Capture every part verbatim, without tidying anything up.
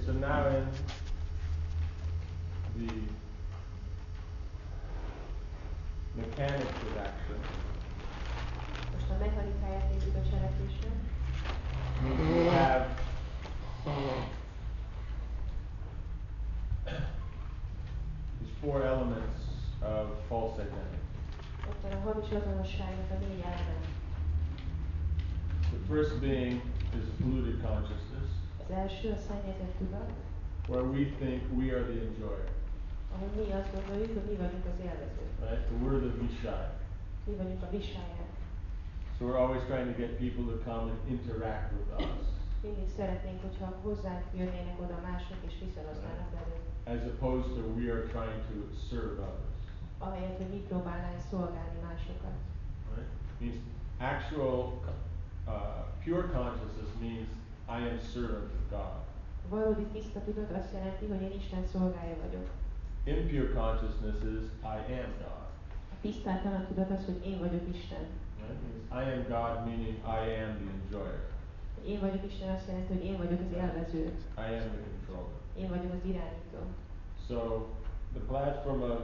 so now in the mechanics of action, most a mechanikáját nézzük a cselekvésnek. we have these four elements of false identity. Ott van a hamis azonosságnak a négy eleme. The first being is polluted consciousness, Az első a szennyezett tudat, where we think we are the enjoyer. ahol mi azt gondoljuk, hogy mi vagyunk az élvező. Right? So we're the Vishaya. Mi vagyunk a visályák. So we're always trying to get people to come and interact with us. Mindig szeretnénk, hogyha hozzánk jönnének oda mások és viszonoznának velünk. As opposed to we are trying to serve others. Ahelyett, hogy mi próbálnánk szolgálni másokat. Right? Means actual uh, pure consciousness means I am servant of God. A valódi tiszta tudat azt jelenti, hogy én Isten szolgája vagyok. Impure consciousness is I am God. A tisztátalan tudat az, hogy én vagyok Isten. Right? Means I am God meaning I am the enjoyer. Én vagyok Isten azt jelenti, hogy én vagyok az élvező. I am the controller. Én vagyok az irányító. So the platform of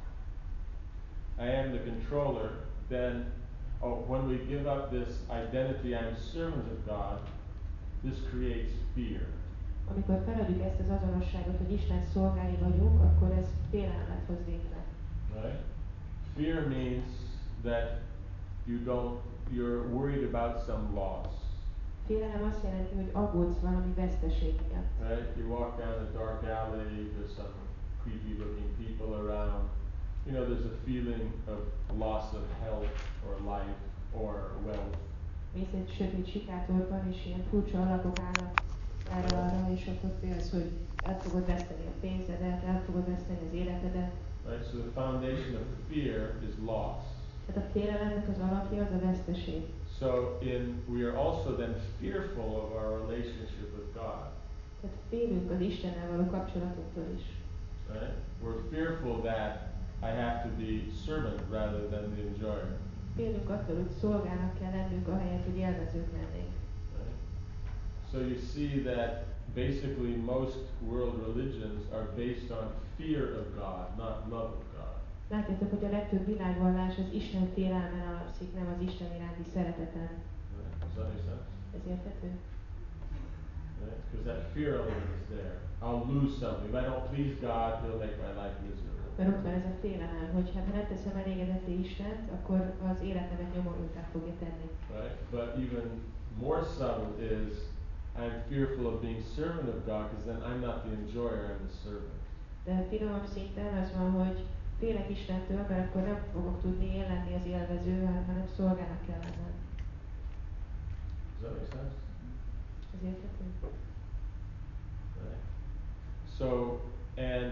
I am the controller, then oh, when we give up this identity, I'm servant of God, this creates fear. Amikor feladjuk ezt az azonosságot, hogy Isten szolgái vagyunk, akkor ez félelmet hoz létre. Right? Fear means that you don't, you're worried about some loss. Félelem azt jelenti, hogy aggódsz valami veszteség miatt. Right? You walk down a dark alley, there's some creepy looking people around. You know, there's a feeling of loss of health or life or wealth. Mész egy sötét sikátorban, és ilyen furcsa alakok állnak erre-arra, és akkor félsz, hogy el fogod veszteni a pénzedet, el fogod veszteni az életedet. Right? So the foundation of fear is loss. Tehát a félelemnek az alapja az a veszteség. So in we are also then fearful of our relationship with God. Tehát félünk az Istennel való kapcsolatunktól is. Right? We're fearful that I have to be servant rather than the enjoyer. Félünk attól, hogy szolgának kell lennünk, ahelyett, hogy élvezők lennénk. Right? So you see that basically most world religions are based on fear of God, not love of God. Látjátok, hogy a legtöbb világvallás az Isten félelmen alapszik, nem az Isten iránti szereteten. Right? Does that make sense? Ez érthető? Right? Because that fear element is there. I'll lose something. If I don't please God, He'll make my life miserable. Mert ott van ez a félelem, hogy hát ha nem teszem elégedetté Istent, akkor az életemet nyomorultá fogja tenni. Right? But even more subtle is I'm fearful of being servant of God because then I'm not the enjoyer, I'm the servant. De finomabb szinten az van, hogy félek Istentől, mert akkor nem fogok tudni én lenni az élvező, hanem szolgának kell lennem. Does that make sense? Ez érthető? Right? So, and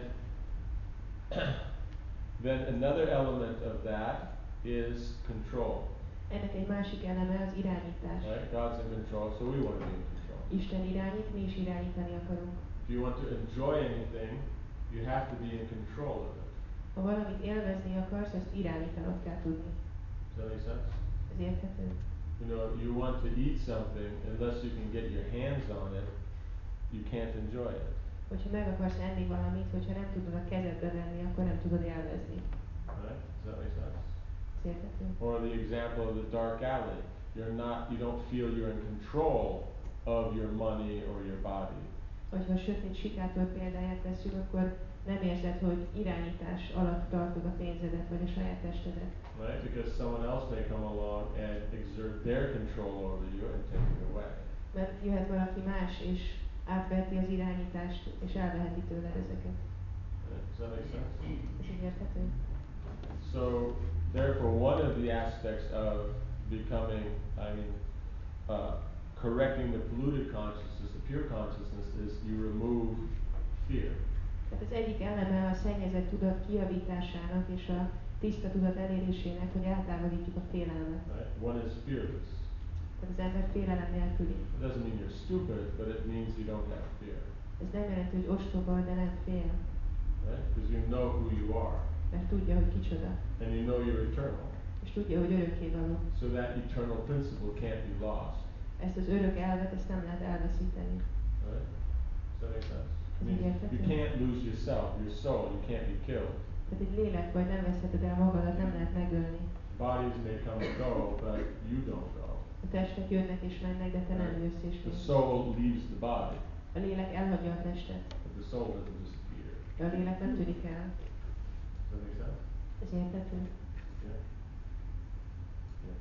then another element of that is control. Ennek egy másik eleme az irányítás. Right? God's in control, so we want to be in control. Isten irányít, mi is irányítani akarunk. If you want to enjoy anything, you have to be in control of it. Ha valamit élvezni akarsz, azt irányítanod kell tudni. Does that make sense? Ez érthető? You know, you want to eat something, unless you can get your hands on it, you can't enjoy it. Hogyha meg akarsz enni valamit, hogyha nem tudod a kezedbe venni, akkor nem tudod élvezni. Right? Does that make sense? Ez érthető? Or the example of the dark alley. You're not, you don't feel you're in control of your money or your body. Vagy ha a sötét sikátor példáját veszünk, akkor nem érzed, hogy irányítás alatt tartod a pénzedet, vagy a saját testedet. Right? Because someone else may come along and exert their control over you and take it away. Mert jöhet valaki más, és átveheti az irányítást, és elveheti tőled ezeket. Right? Does that make sense? Ez így érthető? So, therefore, one of the aspects of becoming, I mean, uh, correcting the polluted consciousness, the pure consciousness, is you remove fear. Tehát az egyik eleme a szennyezett tudat kijavításának és a tiszta tudat elérésének, hogy eltávolítjuk a félelmet. Right? One is fearless. Tehát az ember félelem nélküli. It doesn't mean you're stupid, but it means you don't have fear. Ez nem jelenti, hogy ostoba, de nem fél. Right? Because you know who you are. Mert tudja, hogy kicsoda. And you know you're eternal. És tudja, hogy örökkévaló. So that eternal principle can't be lost. Ezt az örök elvet, ezt nem lehet elveszíteni. Right? Does that make sense? I Ez mean, így érthető? you can't lose yourself, your soul, you can't be killed. Tehát egy lélek vagy, nem veszheted el magadat, nem lehet megölni. Bodies may come and go, but you don't go. A testek jönnek és mennek, de te nem jössz és The mész. soul leaves the body, A lélek elhagyja a testet, but the soul doesn't disappear. de a lélek nem tűnik el. Does that make sense? Ez érthető? Yeah. Yeah.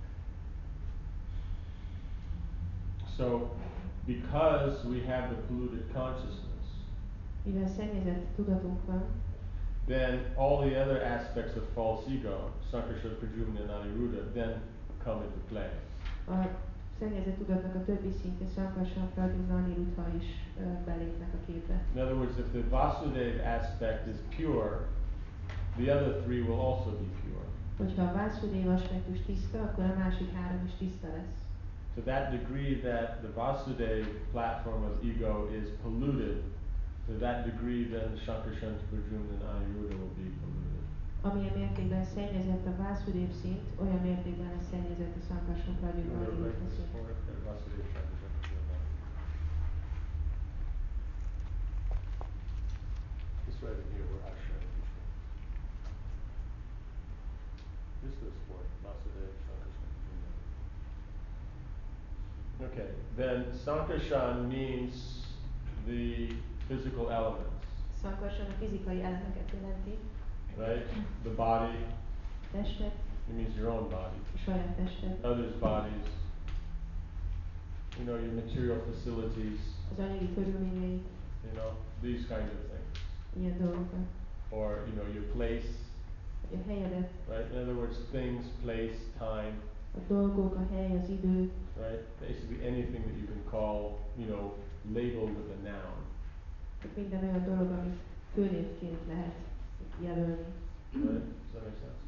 So, because we have the polluted consciousness, Mivel szennyezett tudatunk van, then all the other aspects of false ego, Sankarshan, Pradyumna, and Aniruddha, then come into play. a szennyezett tudatnak a többi szintje, Sankarshan, Pradyumna, Aniruddha is ö, belépnek a képbe. In other words, if the Vasudeva aspect is pure, the other three will also be pure. Hogyha a Vásudeva aspektus tiszta, akkor a másik három is tiszta lesz. To that degree that the Vasudeva platform of ego is polluted, to that degree then Shankarshan, Pradyumna, and Aniruddha will be polluted. Amilyen mértékben szennyezett a Vásudev szint, olyan mértékben lesz szennyezett a Sankarshan, You Pradyumna, want to write Aniruddha this szint. for it? Yeah, Vasudeva, Shankarshan, Pradyumna, Aniruddha. Just write it here where Ashram is. This is for Vasudeva, Shankarshan, Pradyumna. Okay, then Sankarshan means the physical elements, Sankarshan a fizikai elemeket jelenti, right? The body, testet, it means your own body. a saját testet, Others' bodies, you know, your material facilities, az anyagi körülményeit, you know, these kinds of things. ilyen dolgokat, Or, you know, your place, a helyedet, right? In other words, things, place, time, a dolgok, a hely, az idő, right? Basically anything that you can call, you know, labeled with a noun. tehát minden olyan dolog, amit főnévként lehet jelölni. Right? Does that make sense?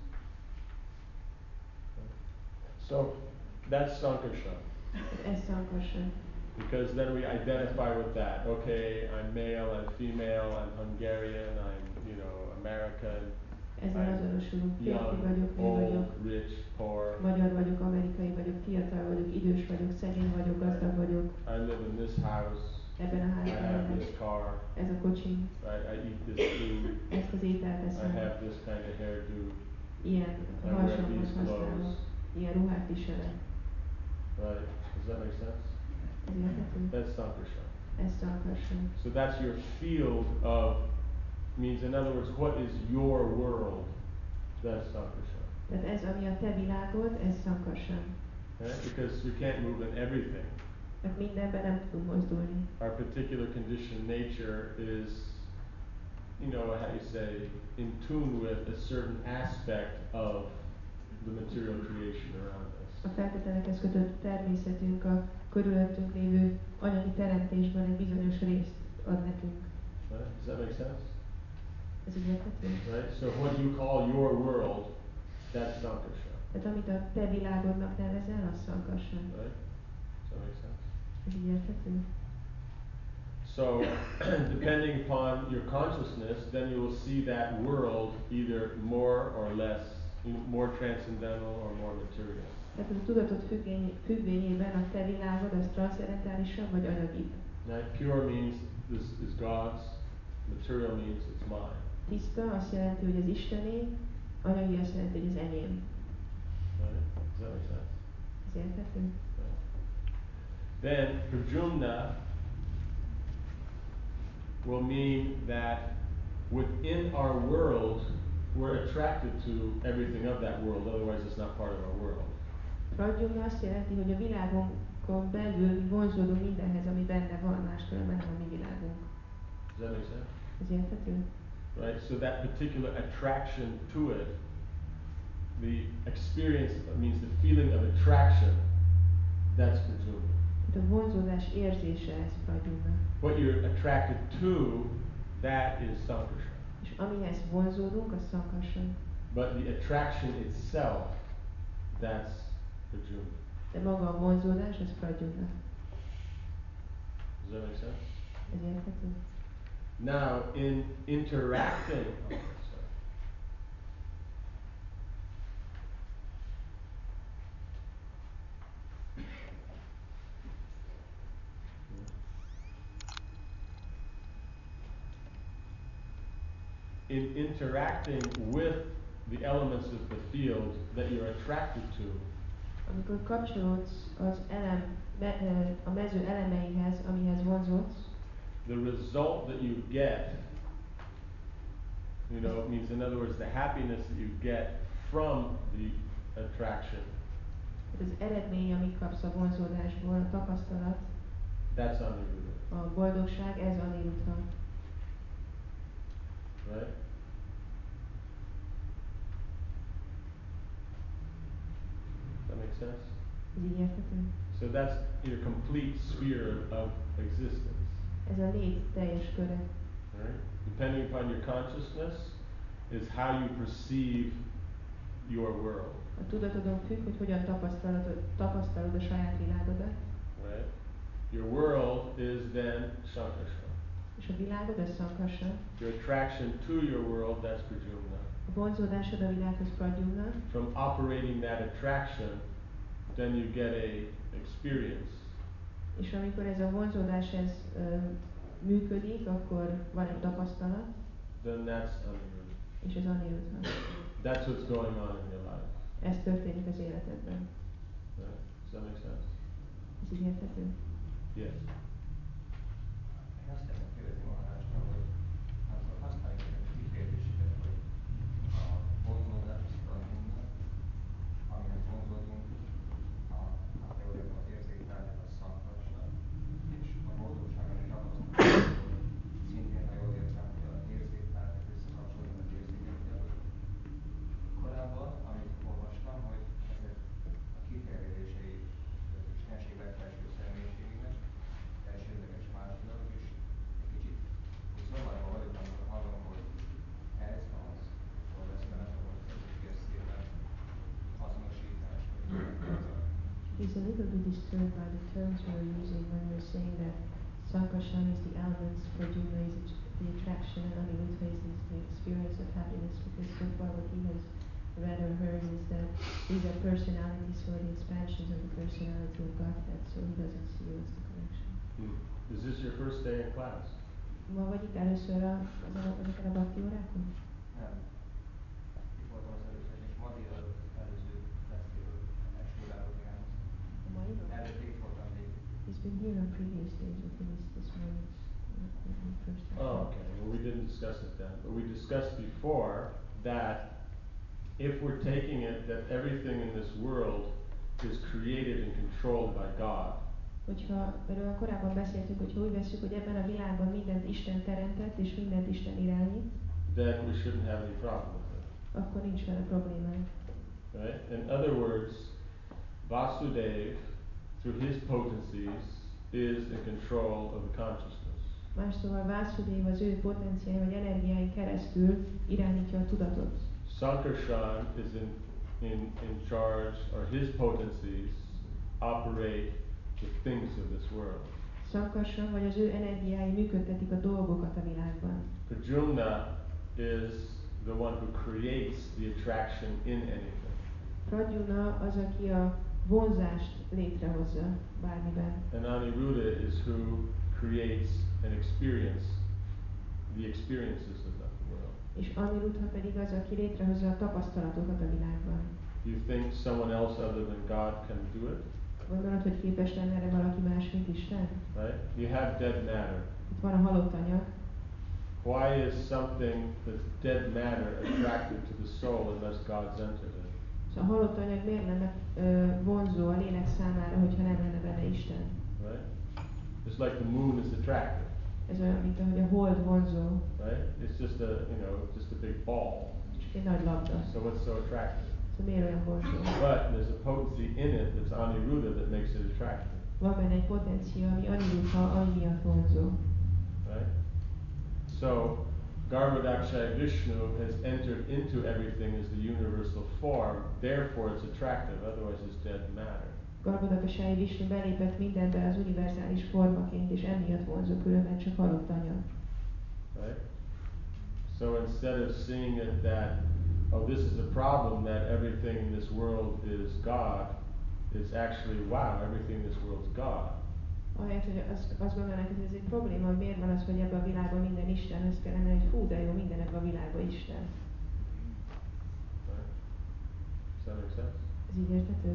Right. So, that's Sankarshan. Ez Sankarshan. Because then we identify with that. Okay, I'm male, I'm female, I'm Hungarian, I'm, you know, American, Ezzel I'm azonosulunk. Férfi young, vagyok, nő old, vagyok, rich, poor. magyar vagyok, amerikai vagyok, fiatal vagyok, idős vagyok, szegény vagyok, gazdag vagyok. I live in this house. Ebben a I házban have élek. this car. Ez a kocsim. Right? I eat this food. Ezt az ételt I eszem. have this kind of hairdo. Ilyen I wear harsangot these használok. clothes. Ilyen ruhát viselek. Right? Does that make sense? Ez érthető? That's Sankarshan. Ez Sankarshan. So that's your field of, means in other words, what is your world? That's Sankarshan. Tehát ez, ami a te világod, ez Sankarshan. Right? Because we can't move in everything. Mert mindenben nem tudunk mozdulni. Our particular conditioned nature is, you know, how you say, in tune with a certain aspect of the material creation around us. A feltételekhez kötött természetünk a körülöttünk lévő anyagi teremtésben egy bizonyos részt ad nekünk. Right? Does that make sense? Ez így érthető? Right? So what you call your world, that's Sankarshan. Tehát amit a te világodnak nevezel, az Sankarshan. Right? Does that make sense? Ez így érthető? So, depending upon your consciousness, then you will see that world either more or less, more transcendental or more material. Tehát a tudatot függény, függvényében a te világod az transzcendentálisabb vagy anyagi. Right? Pure means this is God's, material means it's mine. Tiszta azt jelenti, hogy az Istené, anyagi azt jelenti, hogy az enyém. Right? Does that make sense? Ez érthető? Right. Then, Pradyumna will mean that within our world, we're attracted to everything of that world, otherwise it's not part of our world. Pradyumna azt jelenti, hogy a világunkon belül mi vonzódunk mindenhez, ami benne van, máskülönben nem a mi világunk. Does that make sense? Ez érthető? Right? So that particular attraction to it, the experience means the feeling of attraction, that's Pradyumna. Tehát a vonzódás érzése ez Pradyumna. What you're attracted to, that is Sankarshan. És amihez vonzódunk, az Sankarshan. But the attraction itself, that's Pradyumna. De maga a vonzódás, az Pradyumna. Does that make sense? Ez érthető? Now, in interacting, oh, sorry. in interacting with the elements of the field that you're attracted to, amikor kapcsolódsz az elem, me, a mező elemeihez, amihez vonzódsz, the result that you get, you know, it means, in other words, the happiness that you get from the attraction, az eredmény, amit kapsz a vonzódásból, a tapasztalat, that's aniruddha. a boldogság, ez aniruddha. Right? Does that make sense? Ez így érthető? So that's your complete sphere of existence. Ez a lét teljes köre. Right? Depending upon your consciousness is how you perceive your world. A tudatodon függ, hogy hogyan tapasztalod, tapasztalod a saját világodat. Right? Your world is then Sankarshan. És a világod az Sankarshan. Your attraction to your world, that's Pradyumna. A vonzódásod a világhoz Pradyumna. From operating that attraction, then you get a experience. És amikor ez a vonzódás ez uh, működik, akkor van egy tapasztalat. Then that's aniruddha. És ez aniruddha. That's what's going on in your life. Ez történik az életedben. Right? Does that make sense? Ez így érthető? Yes. Én azt szeretném kérdezni Maharajtól, hogy amikor használjuk ezeket a kifejezéseket, hogy a vonzódás az Pradyumna, amihez vonzódunk, a, hát jól értem, az érzékelnek a Sankarshan, és a boldogság, ami tapasztalat, szintén, ha jól értem, hogy az érzékelnek összekapcsolódnak az érzékelnek. Korábban, amit olvastam, hogy ezek a kifejezései az Istenség legfelső személyiségének, elsődleges másodlagos, és egy kicsit úgy zavarba vagyok, amikor hallom, hogy ez az, jól eszembe nem tudom, hogy ez is szépen azonosítás, vagy He's a little bit disturbed by the terms we're using when we're saying that Sankarshan is the elements, Pradyumna is the attraction, and Aniruddha is the experience of happiness, because so far what he has read or heard is that these are personalities who are the expansions of the personality of Godhead, so he doesn't see what's the connection. Hmm. Is this your first day in class? Ma vagy itt először a, ezeken a bhakti órákon? nem. Itt voltam az először, és ma délelőtt előző lesztéről, első óráról hiányoztam. A mairól? Előtte itt voltam még. He's been here on previous days, but he missed this morning's uh, first session. Oh, okay. Well, we didn't discuss it then. But we discussed before that if we're taking it that everything in this world is created and controlled by God, Hogyha, erről korábban beszéltünk, hogy úgy veszük, hogy ebben a világban mindent Isten teremtett, és mindent Isten irányít, then we shouldn't have any problem with it. akkor nincs vele problémánk. Right? In other words, Vasudev, through his potencies, is in control of the consciousness. Más szóval Vasudev az ő potenciái vagy energiáin keresztül irányítja a tudatot. Sankarshan is in, in, in charge, or his potencies operate the things of this world. Sankarshan vagy az ő energiái működtetik a dolgokat a világban. Pradyumna is the one who creates the attraction in anything. Pradyumna az, aki a vonzást létrehozza bármiben. And Aniruddha is who creates and experience the experiences of the world. És Aniruddha pedig az, aki létrehozza a tapasztalatokat a világban. Do you think someone else other than God can do it? Gondolod, hogy képes lenne erre valaki más, mint Isten? Right? You have dead matter. Itt van a halott anyag. Why is something that's dead matter attracted to the soul unless God's entered it? Szóval a halott anyag miért lenne ö, vonzó a lélek számára, hogyha nem lenne benne Isten? Right? It's like the moon is attractive. Ez olyan, mint ahogy a hold vonzó. Right? It's just a, you know, just a big ball. Csak egy nagy labda. So what's so attractive? Szóval miért olyan vonzó? But there's a potency in it that's Aniruddha that makes it attractive. Van benne egy potencia, ami Aniruddha, ami miatt vonzó. Right? So, Garbhodakshaya Vishnu has entered into everything as the universal form, therefore it's attractive, otherwise it's dead matter. Garbhodakshaya Vishnu belépett mindenbe az univerzális formaként, és emiatt vonzó, különben csak halott anyag. Right? So instead of seeing it that, oh, this is a problem that everything in this world is God, it's actually, wow, everything in this world is God. ahelyett, hogy azt, azt gondolnánk, hogy ez egy probléma, hogy miért van az, hogy ebben a világban minden Istenhez kellene, hogy hú, de jó, minden ebben a világban Isten. Right? Does that make sense? Ez így érthető?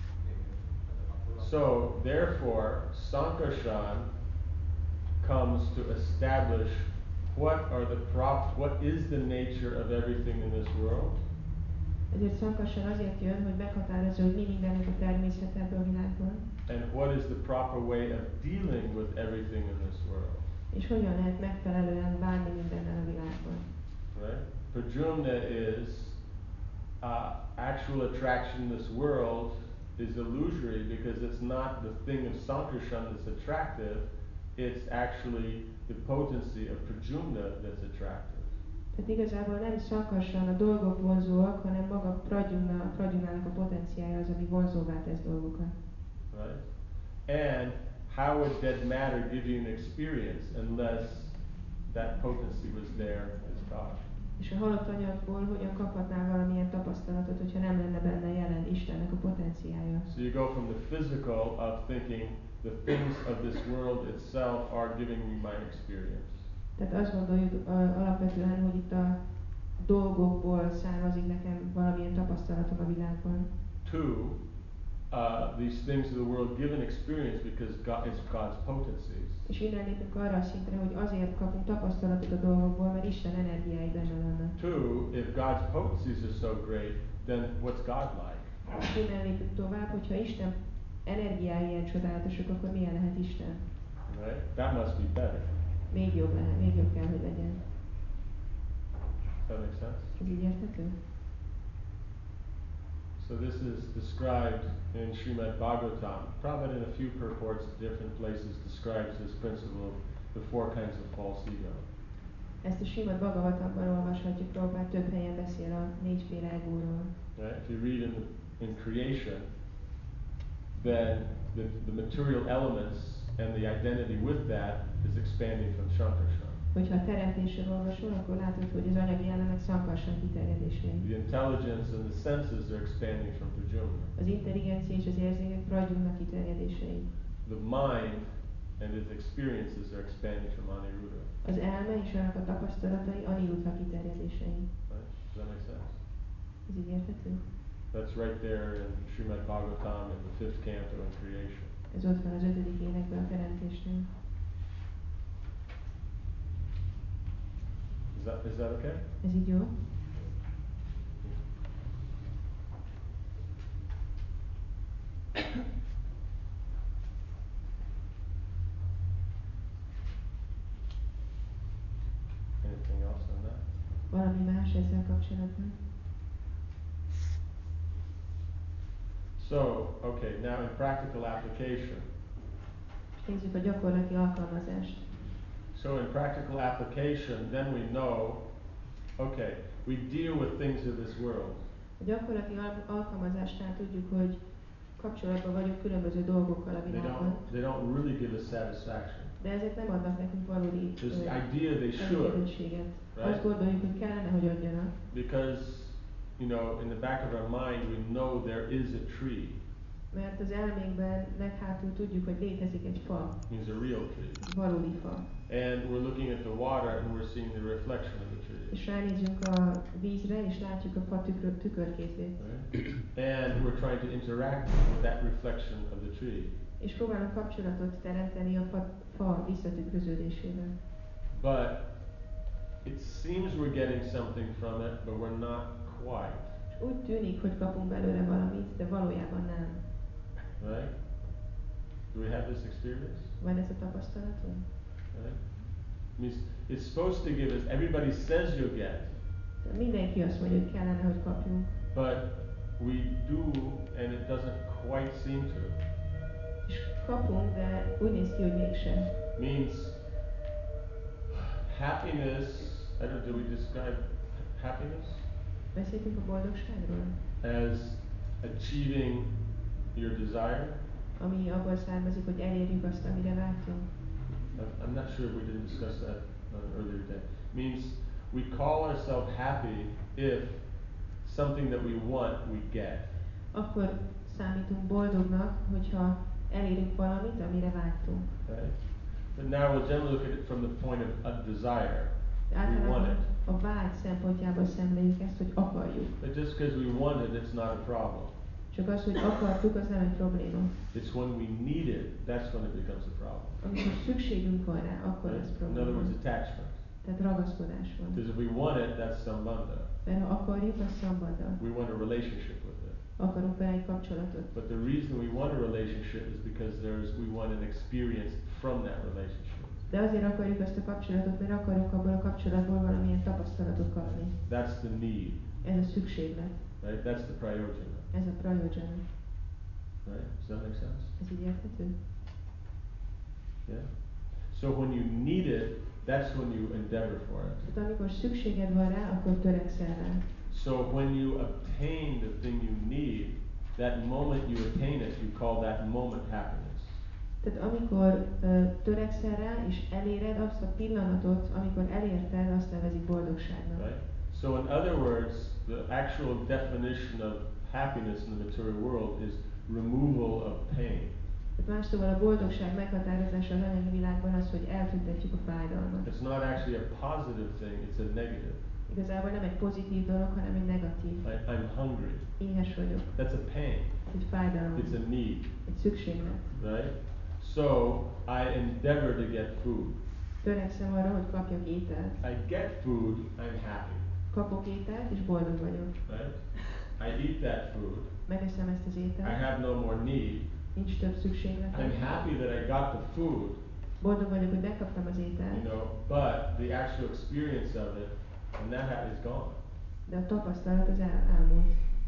So, therefore, Sankarshan comes to establish what are the prop, what is the nature of everything in this world, Ezért Sankarshan azért jön, hogy meghatározza, hogy mi mindennek a természet ebben a világban, and what is the proper way of dealing with everything in this world. és hogyan lehet megfelelően bánni mindennel a világban. Right? Prajumna is uh, actual attraction in this world is illusory because it's not the thing of Sankarshan that's attractive, it's actually the potency of Prajumna that's attractive. Tehát igazából nem Sankarshan a dolgok vonzóak, hanem maga Pradyumna, a Pradyumnának a potenciája az, ami vonzóvá tesz dolgokat. Right? And how would dead matter give you an experience unless that potency was there as God? És a halott anyagból hogyan kaphatnál valamilyen tapasztalatot, hogyha nem lenne benne jelen Istennek a potenciája? So you go from the physical of thinking the things of this world itself are giving me my experience. Tehát azt gondoljuk uh, alapvetően, hogy itt a dolgokból származik nekem valamilyen tapasztalatom a világban. Two, uh, these things of the world give an experience because God is God's potencies. És innen lépünk arra a szintre, hogy azért kapunk tapasztalatot a dolgokból, mert Isten energiái benne vannak. Two, if God's potencies are so great, then what's God like? És innen lépünk tovább, hogyha Isten energiái ilyen csodálatosak, akkor milyen lehet Isten? Right? That must be better. Még jobb lehet, még jobb kell, hogy legyen. Does that make sense? Ez így érthető? So this is described in Srimad Bhagavatam. Prabhupada in a few purports at different places describes this principle of the four kinds of false ego. Ezt a Srimad Bhagavatamban olvashatjuk, Prabhupád több helyen beszél a négyféle egóról. Right? If you read in, the, in creation, then the, the material elements and the identity with that is expanding from Shankarshan. Hogyha a teremtésről olvasol, akkor látod, hogy az anyagi elemek Sankarshan kiterjedései. The intelligence and the senses are expanding from Prajumna. Az intelligencia és az érzékek Pradyumna kiterjedései. The mind and its experiences are expanding from Aniruddha. Az elme és annak a tapasztalatai Aniruddha kiterjedései. Right? Does that make sense? Ez így érthető? That's right there in Srimad Bhagavatam in the fifth canto in creation. Ez ott van az ötödik énekben a teremtésnél. Is that, is that okay? Ez így jó? Anything else on that? Valami más ezzel kapcsolatban? So, okay, now in practical application. Nézzük a gyakorlati alkalmazást. So in practical application, then we know, okay, we deal with things of this world. A gyakorlati al- alkalmazásnál tudjuk, hogy kapcsolatban vagyunk különböző dolgokkal a They világban. don't, they don't really give us satisfaction. De ezek nem adnak nekünk valódi There's the idea they should, elégedésséget. right? Azt gondoljuk, hogy kellene, hogy adjanak. Because, you know, in the back of our mind, we know there is a tree. Mert az elménkben leghátul tudjuk, hogy létezik egy fa, It's a real tree. egy valódi fa. And we're looking at the water and we're seeing the reflection of the tree. És ránézünk a vízre, és látjuk a fa tükör, tükörképét. Right? And we're trying to interact with that reflection of the tree. És próbálunk kapcsolatot teremteni a fa, fa visszatükröződésével. But it seems we're getting something from it, but we're not quite. És úgy tűnik, hogy kapunk belőle valamit, de valójában nem. Right? Do we have this experience? Van ez a tapasztalatunk? Right? I mean, it's supposed to give us, everybody says you'll get, De mindenki azt mondja, hogy kellene, hogy kapjunk. but we do, and it doesn't quite seem to. És kapunk, de úgy néz ki, hogy mégsem. Means happiness, I don't, do we describe happiness? Beszéltünk a boldogságról, As achieving your desire? ami abból származik, hogy elérjük azt, amire vágyunk. I'm- I'm not sure if we didn't discuss that on an earlier day. Means we call ourselves happy if something that we want we get. Akkor számítunk boldognak, hogyha elérünk valamit, amire vágytunk. Right? But now we'll generally look at it from the point of a desire. De We want általában it. a vágy szempontjából szemléljük ezt, hogy akarjuk. But just because we want it, it's not a problem. Csak az, hogy akartuk, az nem egy probléma. It's when we need it, that's when it becomes a problem. Amikor szükségünk van rá, akkor Right? ez In probléma. other words, attachment. Tehát ragaszkodás van. Because if we want it, that's sambandha. Mert ha akarjuk, az szambadha. We want a relationship with it. Akarunk vele egy kapcsolatot. But the reason we want a relationship is because there's we want an experience from that relationship. De azért akarjuk ezt a kapcsolatot, mert akarunk abból a kapcsolatból valamilyen tapasztalatot kapni. That's the need. Ez a szükséglet. Right? That's the prayojana. Ez a prajojana. Right? Does that make sense? Ez így érthető? Yeah? So when you need it, that's when you endeavor for it. Tehát amikor szükséged van rá, akkor törekszel rá. So when you obtain the thing you need, that moment you attain it, you call that moment happiness. Tehát amikor uh, törekszel rá, és eléred azt a pillanatot, amikor elérted, azt nevezik boldogságnak. Right? So in other words, the actual definition of happiness in the material world is removal of pain. Tehát más szóval a boldogság meghatározása az anyagi világban az, hogy eltüntetjük a fájdalmat. It's not actually a positive thing, it's a negative. Igazából nem egy pozitív dolog, hanem egy negatív. I, I'm hungry. Éhes vagyok. That's a pain. Egy fájdalom. It's a need. Egy szükséglet. Right? So I endeavor to get food. Törekszem arra, hogy kapjak ételt. I get food, I'm happy. Kapok ételt, és boldog vagyok. Right? I eat that food. Megeszem ezt az I ételt. have no more need. Nincs több szükségletem. I'm happy that I got the food. Boldog vagyok, hogy megkaptam az ételt. You know, but the actual experience of it, and that ha- is gone. De a tapasztalat az el, elmúlt.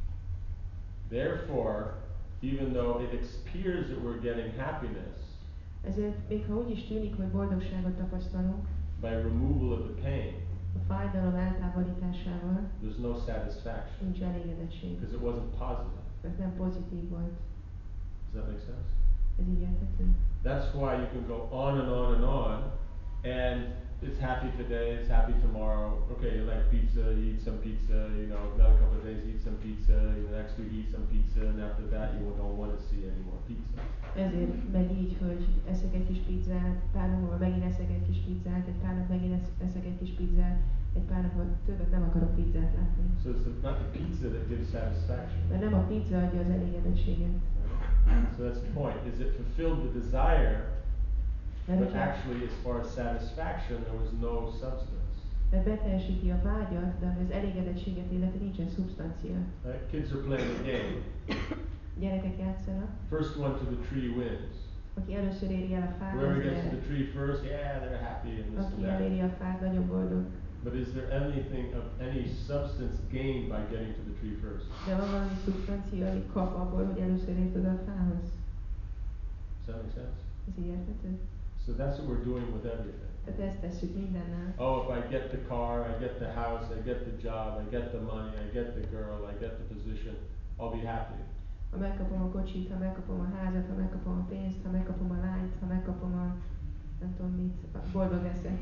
Therefore, even though it appears that we're getting happiness Ezért még ha úgy is tűnik, hogy boldogságot tapasztalunk, by removal of the pain, a fájdalom eltávolításával there's no satisfaction nincs elégedettség, because it wasn't positive. mert nem pozitív volt. Does that make sense? Ez így érthető? That's why you can go on and on and on, and it's happy today, it's happy tomorrow. Okay, you like pizza, you eat some pizza, you know, another couple of days you eat some pizza, you know, next week you eat some pizza, and after that you don't want to see any more pizza. Ezért megy így, hogy eszek egy kis pizzát, pár nap múlva megint eszek egy kis pizzát, egy pár nap megint esz- eszek egy kis pizzát, egy pár nap múlva többet nem akarok pizzát látni. So it's the, not the pizza that gives satisfaction. Mert nem a pizza adja az elégedettséget. Right? So that's the point. Is it fulfilled the desire, Mert, but hogyha, actually as far as satisfaction there was no substance. mert beteljesíti a vágyat, de ami az elégedettséget illeti nincsen szubstancia. Right? Kids are playing a game. Gyerekek játszanak, First one to the tree wins. aki először éri el a fát, Whoever az gets to nyer. the tree first, yeah, they're happy and this and Aki that. eléri a fát, nagyon boldog. But is there anything of any substance gained by getting to the tree first? De van valami szubstancia, amit kap abból, hogy először ért oda a fához. Does that make sense? Ez így érthető? So that's what we're doing with everything. Tehát ezt tesszük mindennel. Oh, if I get the car, I get the house, I get the job, I get the money, I get the girl, I get the position, I'll be happy. Ha megkapom a kocsit, ha megkapom a házat, ha megkapom a pénzt, ha megkapom a lányt, ha megkapom a nem tudom mit, boldog leszek.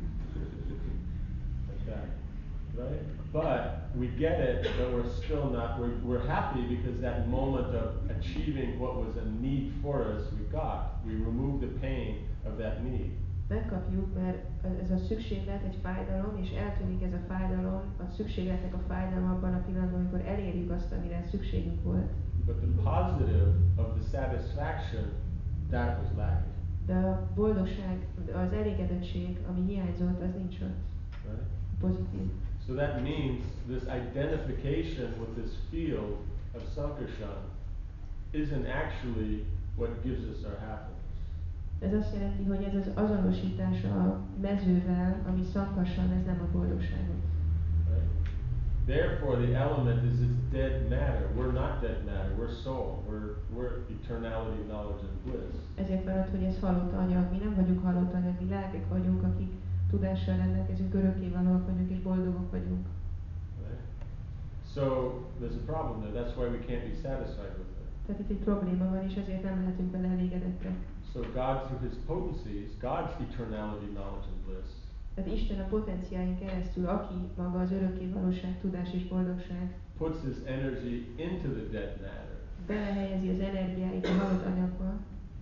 Like that. Right? But we get it, but we're still not, we're, we're happy because that moment of achieving what was a need for us, we got. We removed the pain of that need. Megkapjuk, mert ez a szükséglet egy fájdalom, és eltűnik ez a fájdalom, a szükségletnek a fájdalom abban a pillanatban, amikor elérjük azt, amire szükségünk volt. But the positive of the satisfaction, that was lacking. De a boldogság, az elégedettség, ami hiányzott, az nincs ott. Right? Pozitív. So that means this identification with this field of Sankarshan isn't actually what gives us our happiness. Ez azt jelenti, hogy ez az azonosítás a mezővel, ami szankarsan, ez nem a boldogságot. Right? Therefore, the element is this dead matter. We're not dead matter. We're soul. We're we're eternality, knowledge, and bliss. Ezért van ott, hogy ez halott anyag. Mi nem vagyunk halott anyag, mi lelkek vagyunk, akik tudással rendelkezünk, örökkévalóak vagyunk és boldogok vagyunk. Right? So there's a problem there. That's why we can't be satisfied with it. Tehát itt egy probléma van, és ezért nem lehetünk vele elégedettek. So God, through His potencies, God's eternality, knowledge, and bliss, Tehát Isten a potenciáin keresztül, aki maga az örökké valóság, tudás és boldogság, puts His energy into the dead matter. belehelyezi az energiáit a halott anyagba,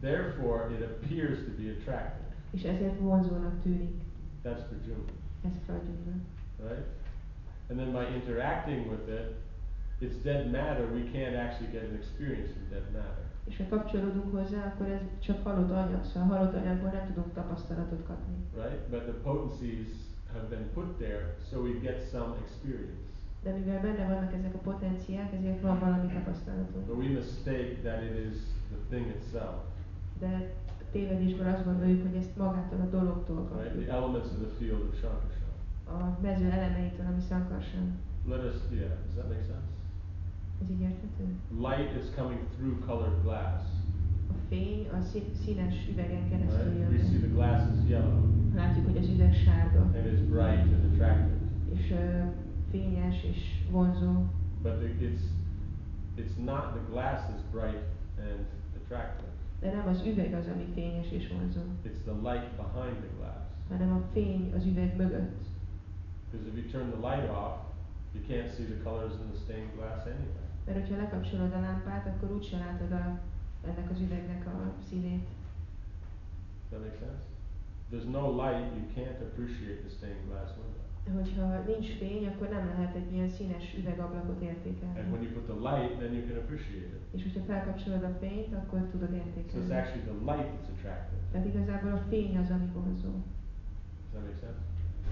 Therefore, it appears to be attractive. És ezért vonzónak tűnik. That's Prajumna, Ez Prajumna. right? And then by interacting with it, it's dead matter. We can't actually get an experience in dead matter. És ha kapcsolódunk hozzá, akkor ez csak halott anyag, szóval halott anyagból nem tudunk tapasztalatot kapni. Right? But the potencies have been put there so we get some experience. De mivel benne vannak ezek a potenciák, ezért van valami tapasztalatunk. But we mistake that it is the thing itself. De tévedésből azt gondoljuk, hogy ezt magától a dologtól Right? kapjuk. The elements of the field of Shankarsan. A mező elemeitől, ami Sankarshan. Let us, yeah, does that make sense? Ez így érthető? Light is coming through colored glass. A fény a szí- színes üvegen keresztül Right? jön. We see the glass is yellow Látjuk, hogy az üveg sárga, and is bright and attractive. és uh, fényes és vonzó. But the, it's it's not the glass is bright and attractive. De nem az üveg az, ami fényes és vonzó, It's the light behind the glass. hanem a fény az üveg mögött. Because if you turn the light off, you can't see the colors in the stained glass anyway. Mert hogyha lekapcsolod a lámpát, akkor úgyse látod a, ennek az üvegnek a színét. Does that make sense? There's no light, you can't appreciate the stained glass window. Hogyha nincs fény, akkor nem lehet egy ilyen színes üvegablakot And when értékelni. you put the light, then you can appreciate it. És hogyha felkapcsolod a fényt, akkor tudod So it's értékelni. actually the light that's attractive. Tehát igazából a fény az, ami vonzó. Does that make sense?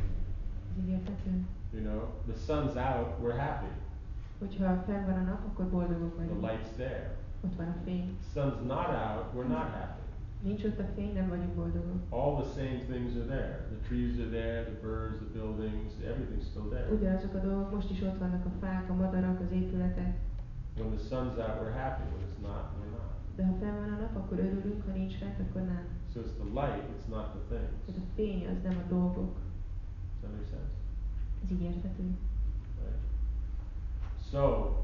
Ez így érthető? You know, the sun's out, we're happy. Hogyha fenn van a nap, akkor boldogok The vagyunk. light's there. Ott van a fény. Sun's not out, we're not happy. Nincs ott a fény, nem vagyunk boldogok. All the same things are there. The trees are there, the birds, the buildings, everything's still there. Ugyanazok a dolgok, most is ott vannak a fák, a madarak, az épületek. When the sun's out, we're happy. When it's not, we're not. De ha fenn van a nap, akkor örülünk, ha nincs fent, akkor nem. So it's the light, it's not the things. Tehát a fény az nem a dolgok. Does that make sense? Ez így érthető. Right? So,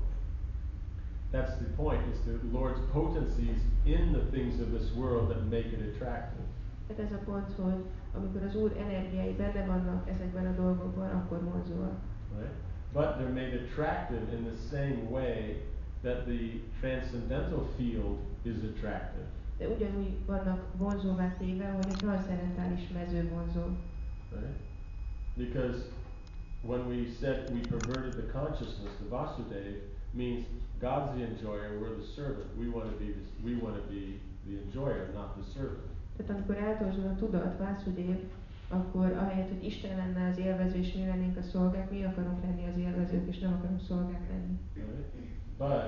that's the point, is the Lord's potencies in the things of this world that make it attractive. Tehát ez a pont, hogy amikor az Úr energiái benne vannak ezekben a dolgokban, akkor vonzóak. Right? But they're made attractive in the same way that the transcendental field is attractive. De ugyanúgy vannak vonzóvá téve, hogy a transzcendentális mező vonzó. Right? Because when we said we perverted the consciousness, the Vasudev means God's the enjoyer, we're the servant. We want to be the, we want to be the enjoyer, not the servant. Tehát amikor eltorzsul a tudat, Vásudév, akkor ahelyett, hogy Isten lenne az élvező, és mi lennénk a szolgák, mi akarunk lenni az élvezők, és nem akarunk szolgák lenni. Right? But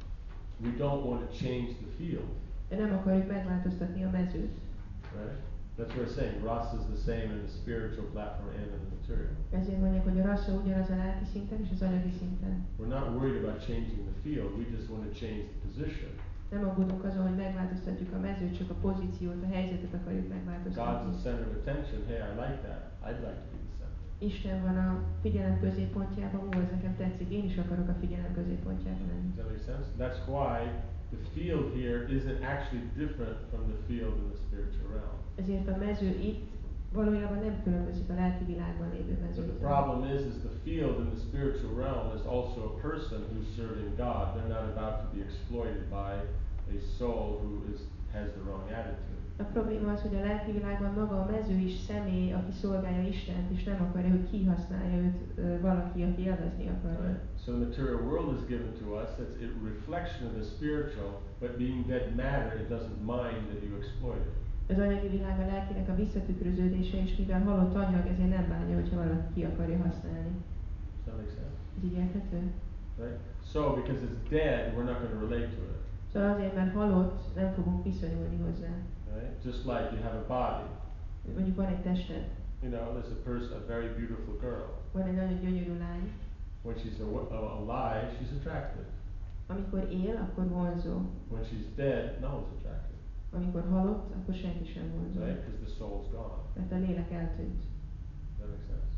we don't want to change the field. De nem akarjuk megváltoztatni a mezőt. Right? That's what we're saying. Rasa is the same in the spiritual platform and in the material. Ezért mondják, hogy a rassza ugyanaz a lelki szinten és az anyagi szinten. We're not worried about changing the field. We just want to change the position. Nem aggódunk azon, hogy megváltoztatjuk a mezőt, csak a pozíciót, a helyzetet akarjuk God's megváltoztatni. the center of attention. Hey, I like that. I'd like to be the center. Isten van a figyelem középpontjában, ó, ez nekem tetszik, én is akarok a figyelem középpontjában lenni. Does that make sense? That's why the field here isn't actually different from the field in the spiritual realm. Ezért a mező itt valójában nem különbözik a lelki világban lévő But the mezőtől. problem is, is the field in the spiritual realm is also a person who's serving God. They're not about to be exploited by a soul who is has the wrong attitude. A probléma az, hogy a lelki világban maga a mező is személy, aki szolgálja Istent, és nem akarja, hogy kihasználja őt ö, valaki, aki élvezni akarja. Right? So the material world is given to us. It's a reflection of the spiritual, but being dead matter, it doesn't mind that you exploit it. Az anyagi világ a lelkinek a visszatükröződése, és mivel halott anyag, ezért nem bánja, hogyha valaki ki akarja használni. Does that make sense? Ez így érthető? Right? So because it's dead, we're not going to relate to it. Szóval azért, mert halott, nem fogunk viszonyulni hozzá. Right? Just like you have a body. Mondjuk van egy tested, You know, there's a person, a very beautiful girl. van egy nagyon gyönyörű lány. When she's a- a- alive, she's attractive. Amikor él, akkor vonzó. When she's dead, no one's attractive. Amikor halott, akkor senki sem vonzó. Right? Because the soul's gone. Mert a lélek eltűnt. Does that make sense?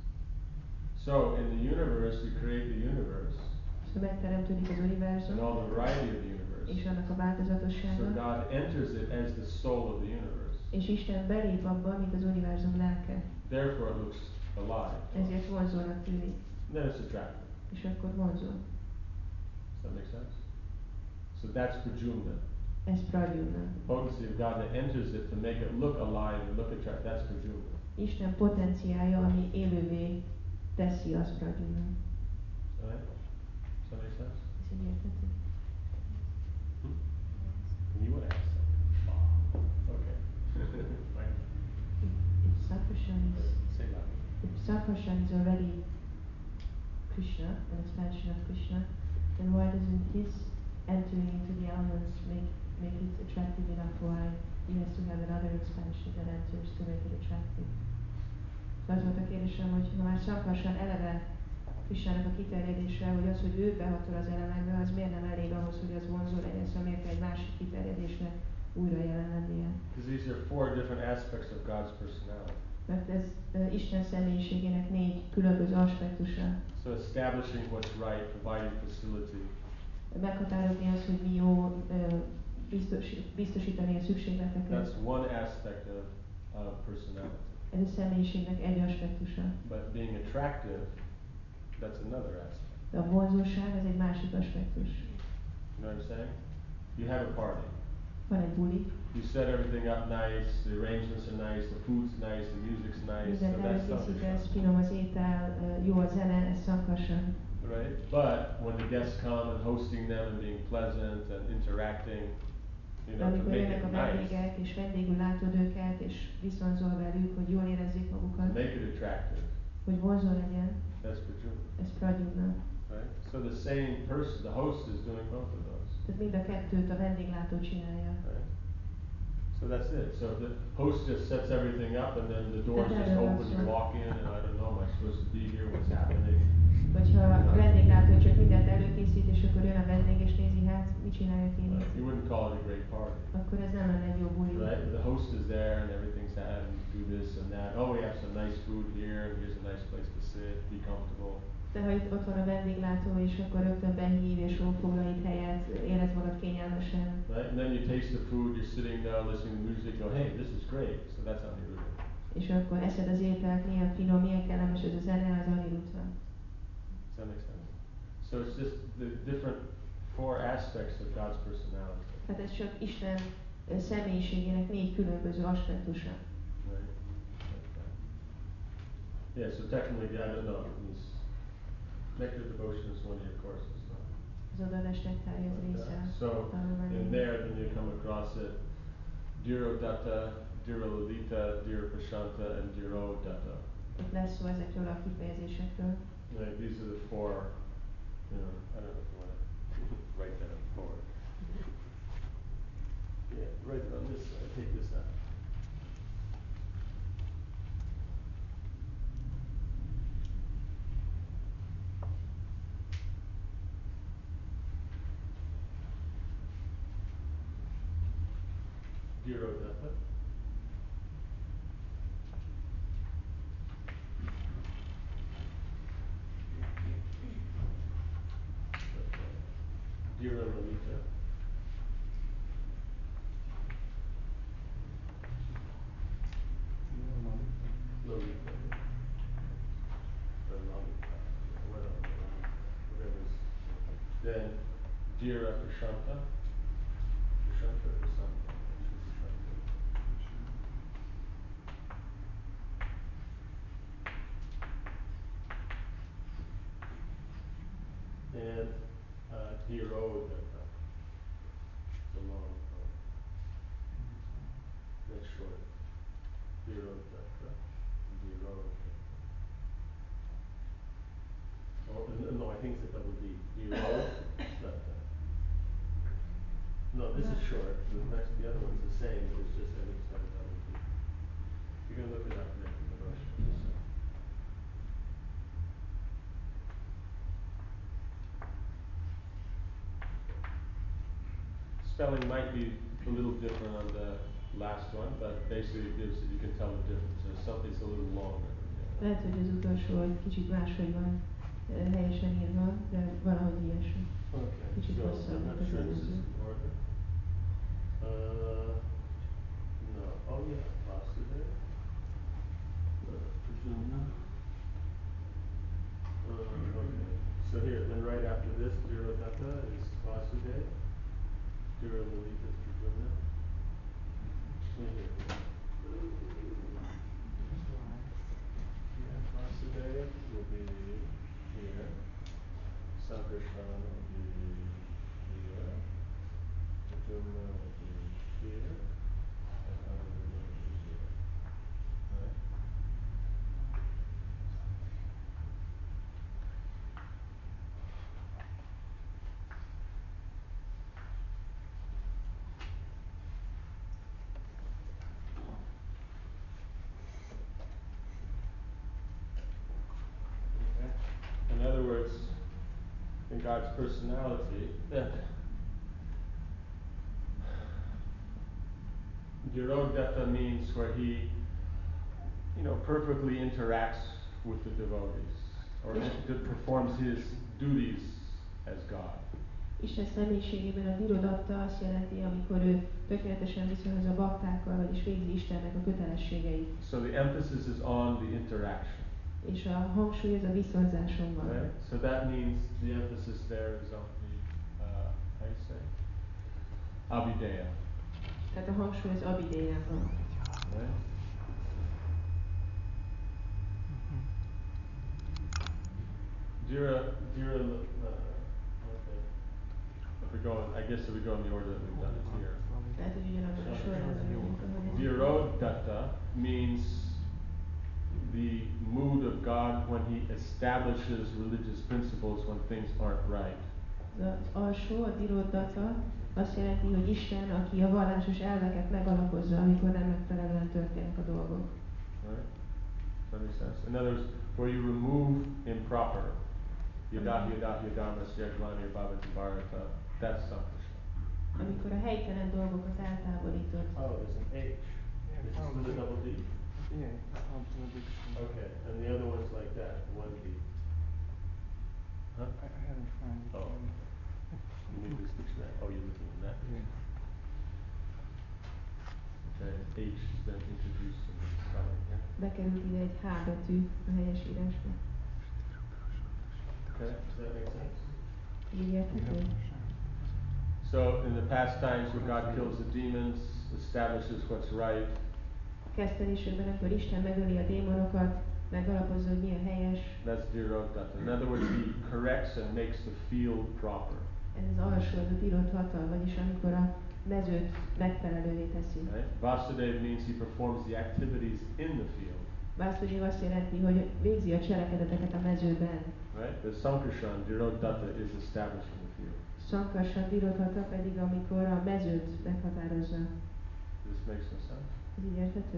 So in the universe, you create the universe Szóval megteremtődik az and univerzum, all the variety of the universe. és annak a So változatossága. God enters it as the soul of the universe. És Isten belép abba, mint az univerzum lelke. Therefore, it looks alive. Ezért vonzónak tűnik. Then it's attractive. És akkor vonzó. Does that make sense? So that's Prajumna. Ez pragyuna. Potency of God that enters it to make it look alive and look attractive, that's Prajuna. Isten potenciája, ami élővé teszi, az pragyuna. Right? Does that make sense? Ez így érthető? Hmm? You want to ask something? Okay. Fine. If Sankarshan is, Say that. if Sankarshan is already Krishna, an expansion of Krishna, then why doesn't his entering into the elements make make it attractive enough? Why he has to have another expansion that enters to make it attractive? So az volt a kérdésem, hogy ha már Sankarshan eleve Krishnának a kiterjedése, hogy az, hogy ő behatol az elemekbe, az miért nem elég ahhoz, hogy az vonzó legyen, szóval miért kell egy másik kiterjedésnek újra jelen lennie? Because these are four different aspects of God's personality. Mert ez uh, Isten személyiségének négy különböző aspektusa. So establishing what's right, providing facility, Meghatározni az, hogy mi jó, uh, biztos, biztosítani a szükségleteket. that's one aspect of, of personality. Ez a személyiségnek egy aspektusa. But being attractive, that's another aspect. De a vonzóság az egy másik aspektus. You know what I'm saying? You have a party. Van egy buli. You set everything up nice, the arrangements are nice, the food's nice, the music's nice, so Mindent that's előkészítesz, something. finom az étel, uh, jó a zene, ez Sankarshan. Right? But when the guests come and hosting them and being pleasant and interacting, you know, to Amikor make jönnek a it nice, vendégek, és vendégül látod őket, és viszonzol velük, hogy jól érezzék to magukat, make it attractive, hogy vonzó legyen, that's Prajuna. ez pragyuna. Right? So the same person, the host is doing both of those. Tehát mind a kettőt a vendéglátó csinálja. Right? So that's it. So the host just sets everything up and then the doors That's just how it open, works, you yeah. walk in and I don't know, am I supposed to be here, what's happening? Hogyha a vendéglátó csak mindent előkészít, és akkor jön a vendég és nézi, hát mit csináljak én Uh, itt, you wouldn't call it a great party. akkor ez nem lenne egy jó buli. Right? The host is there and everything's had and do this and that. Oh, we have some nice food here and here's a nice place to sit, be comfortable. De ha itt ott van a vendéglátó, és akkor rögtön behív, és ó, foglalj itt helyet, érezd magad kényelmesen. Right? And then you taste the food, you're sitting there listening to music, go, hey, this is great. So that's Aniruddha. És akkor eszed az ételt, milyen finom, milyen kellemes ez a zene, az Aniruddha. Does that make sense? So it's just the different four aspects of God's personality. Tehát ez csak Isten ö, személyiségének négy különböző aspektusa. Right? Like that. Yeah, so technically, I don't know, this Nectar Devotion is one of your courses, no? Az odaadás nektárja az Like része that. a So tanulmányainak. in there, then you come across it, Dhiro Datta, Dhiro Lalita, Dhiro Prashanta, and Dhiro Datta. Ott lesz szó ezekről a kifejezésekről. Like, these are the four, you know, I don't know if you want to write that on the board. Yeah, write it on this side, take this out. Dhiro Datta. Dhiro Lalita. Lalita. Or Lalita, whatever, whatever's. Then Dhira Prashanta. Prashanta or Prasanta? Prashanta. And uh, Dhiro Datta. It's a long poem. That's short. Dhiro Datta. Dhiro Datta. Oh, n- no, I think it's a double D. Dhiro Datta. No, this is short. The next, the other one's the same, but it's just, I think it's got a double D. You can look it up next in the Russian. Spelling might be a little different on the last one, but basically it gives, you can tell the difference. There's something's a little longer than the other. Lehet, hogy az utolsó egy kicsit máshogy van ö, helyesen írva, de valahogy ilyesmi. Okay, Kicsit so hosszabb, I'm mint not az sure this is előző. in order. Uh, no, oh yeah, Vasudev. Uh, Prajuna. Uh, okay, so here, then right after this, Dhiro Datta is Vasudev. Dhiro Lalita is Prajuna. Wouldn't it? Yeah, here, here. Yeah, Vasudev will be here. Sankarshan will be here. Paduma will be here. And Anuruddha will be here. Right? Okay. In other words, in God's personality, that Dhirodhata means where he, you know, perfectly interacts with the devotees, or Yes. to performs his duties as God. Isten személyiségében a Dhirodhata azt jelenti, amikor ő tökéletesen viszonyul a baktákkal, vagyis végzi Istennek a kötelességeit. So the emphasis is on the interaction. És a hangsúly az a viszonzáson van. Right? So that means the emphasis there is on the, uh, how you say? Abhideya. Tehát a hangsúly az abidéján van. Right? Jira, Jira, uh, okay. If we go, I guess if we go in the order that we've done it here. Tehát, hogy ugyanabban a sorrendben megyünk, ahogy ez. Dhirodhata means the mood of God when he establishes religious principles when things aren't right. Az alsó, a Dhirodhata azt jelenti, hogy Isten, aki a vallásos elveket megalapozza, amikor nem megfelelően történnek a dolgok. Right? Does that make sense? In other words, where you remove improper, yadahi yadahi yadamas yajvani bhavati bharata, that's Sankarshan. Amikor a helytelen dolgokat eltávolítod. Oh, there's an H. Yeah, Is this with a double D? Yeah, contradiction. Okay, and the other one's like that, one D. Huh? I, I haven't found it. Oh. You need this dictionary. Oh, you're looking at that? Yeah. Okay, H has been introduced in this spelling here. Bekerült ide egy H betű a helyesírásba. Okay, does that make sense? Így érthető? So in the past times when God kills the demons, establishes what's right, Kezdenésében, amikor Isten megöli a démonokat, megalapozza, hogy mi a helyes. that's Dhirodhata. In other words, he corrects and makes the field proper. Ez az alsó, ez a Dhirodhata, vagyis amikor a mezőt megfelelővé teszi. Right? Vasudev means he performs the activities in the field. Vasudev azt jelenti, hogy végzi a cselekedeteket a mezőben. Right? The Sankarshan, Dhirodhata, is establishing the field. Sankarshan, Dhirodhata pedig, amikor a mezőt meghatározza. This makes no sense? Ez így érthető?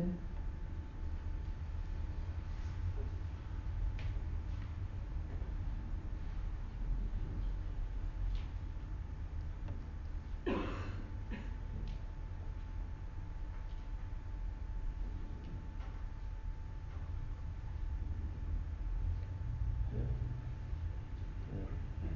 Yeah. Yeah.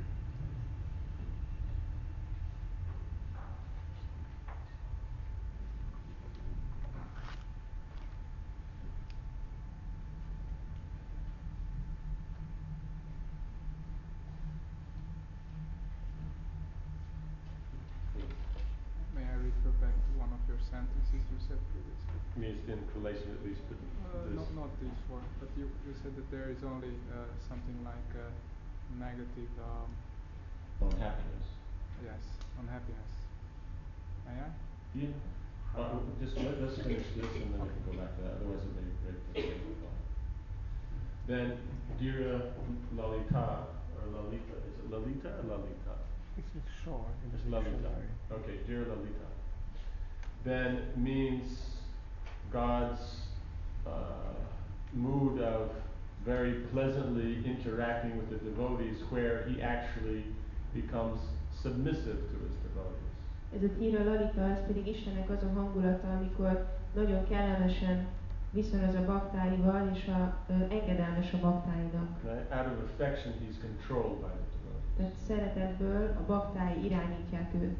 May I refer back to one of your sentences you said previously? Means in relation at least to Uh, this. not, not this one, but you, you said that there is only uh, something like uh, negative, um, On happiness. yes, unhappiness. May I? Yeah. Uh, just let, let's finish this and then we can go back to that, otherwise it may break the train of thought. Then, Dhira Lalita, or Lalita, is it Lalita or Lalita? It's, it's short in the It's Lalita. dictionary. Okay, Dhira Lalita. Then means God's uh, mood of very pleasantly interacting with the devotees, where he actually becomes submissive to his devotees. Ez a Dhira Lalita, ez pedig Istennek az a hangulata, amikor nagyon kellemesen viszonyul a baktáival, és a, ö, engedelmes a baktáinak. Right? Out of affection, he's controlled by the devotees. Tehát szeretetből a baktái irányítják őt.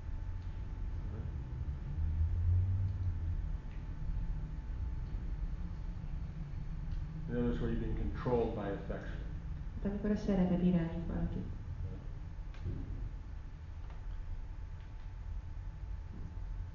In other words, where you're being controlled by affection. Tehát amikor a szeretet irányít valakit.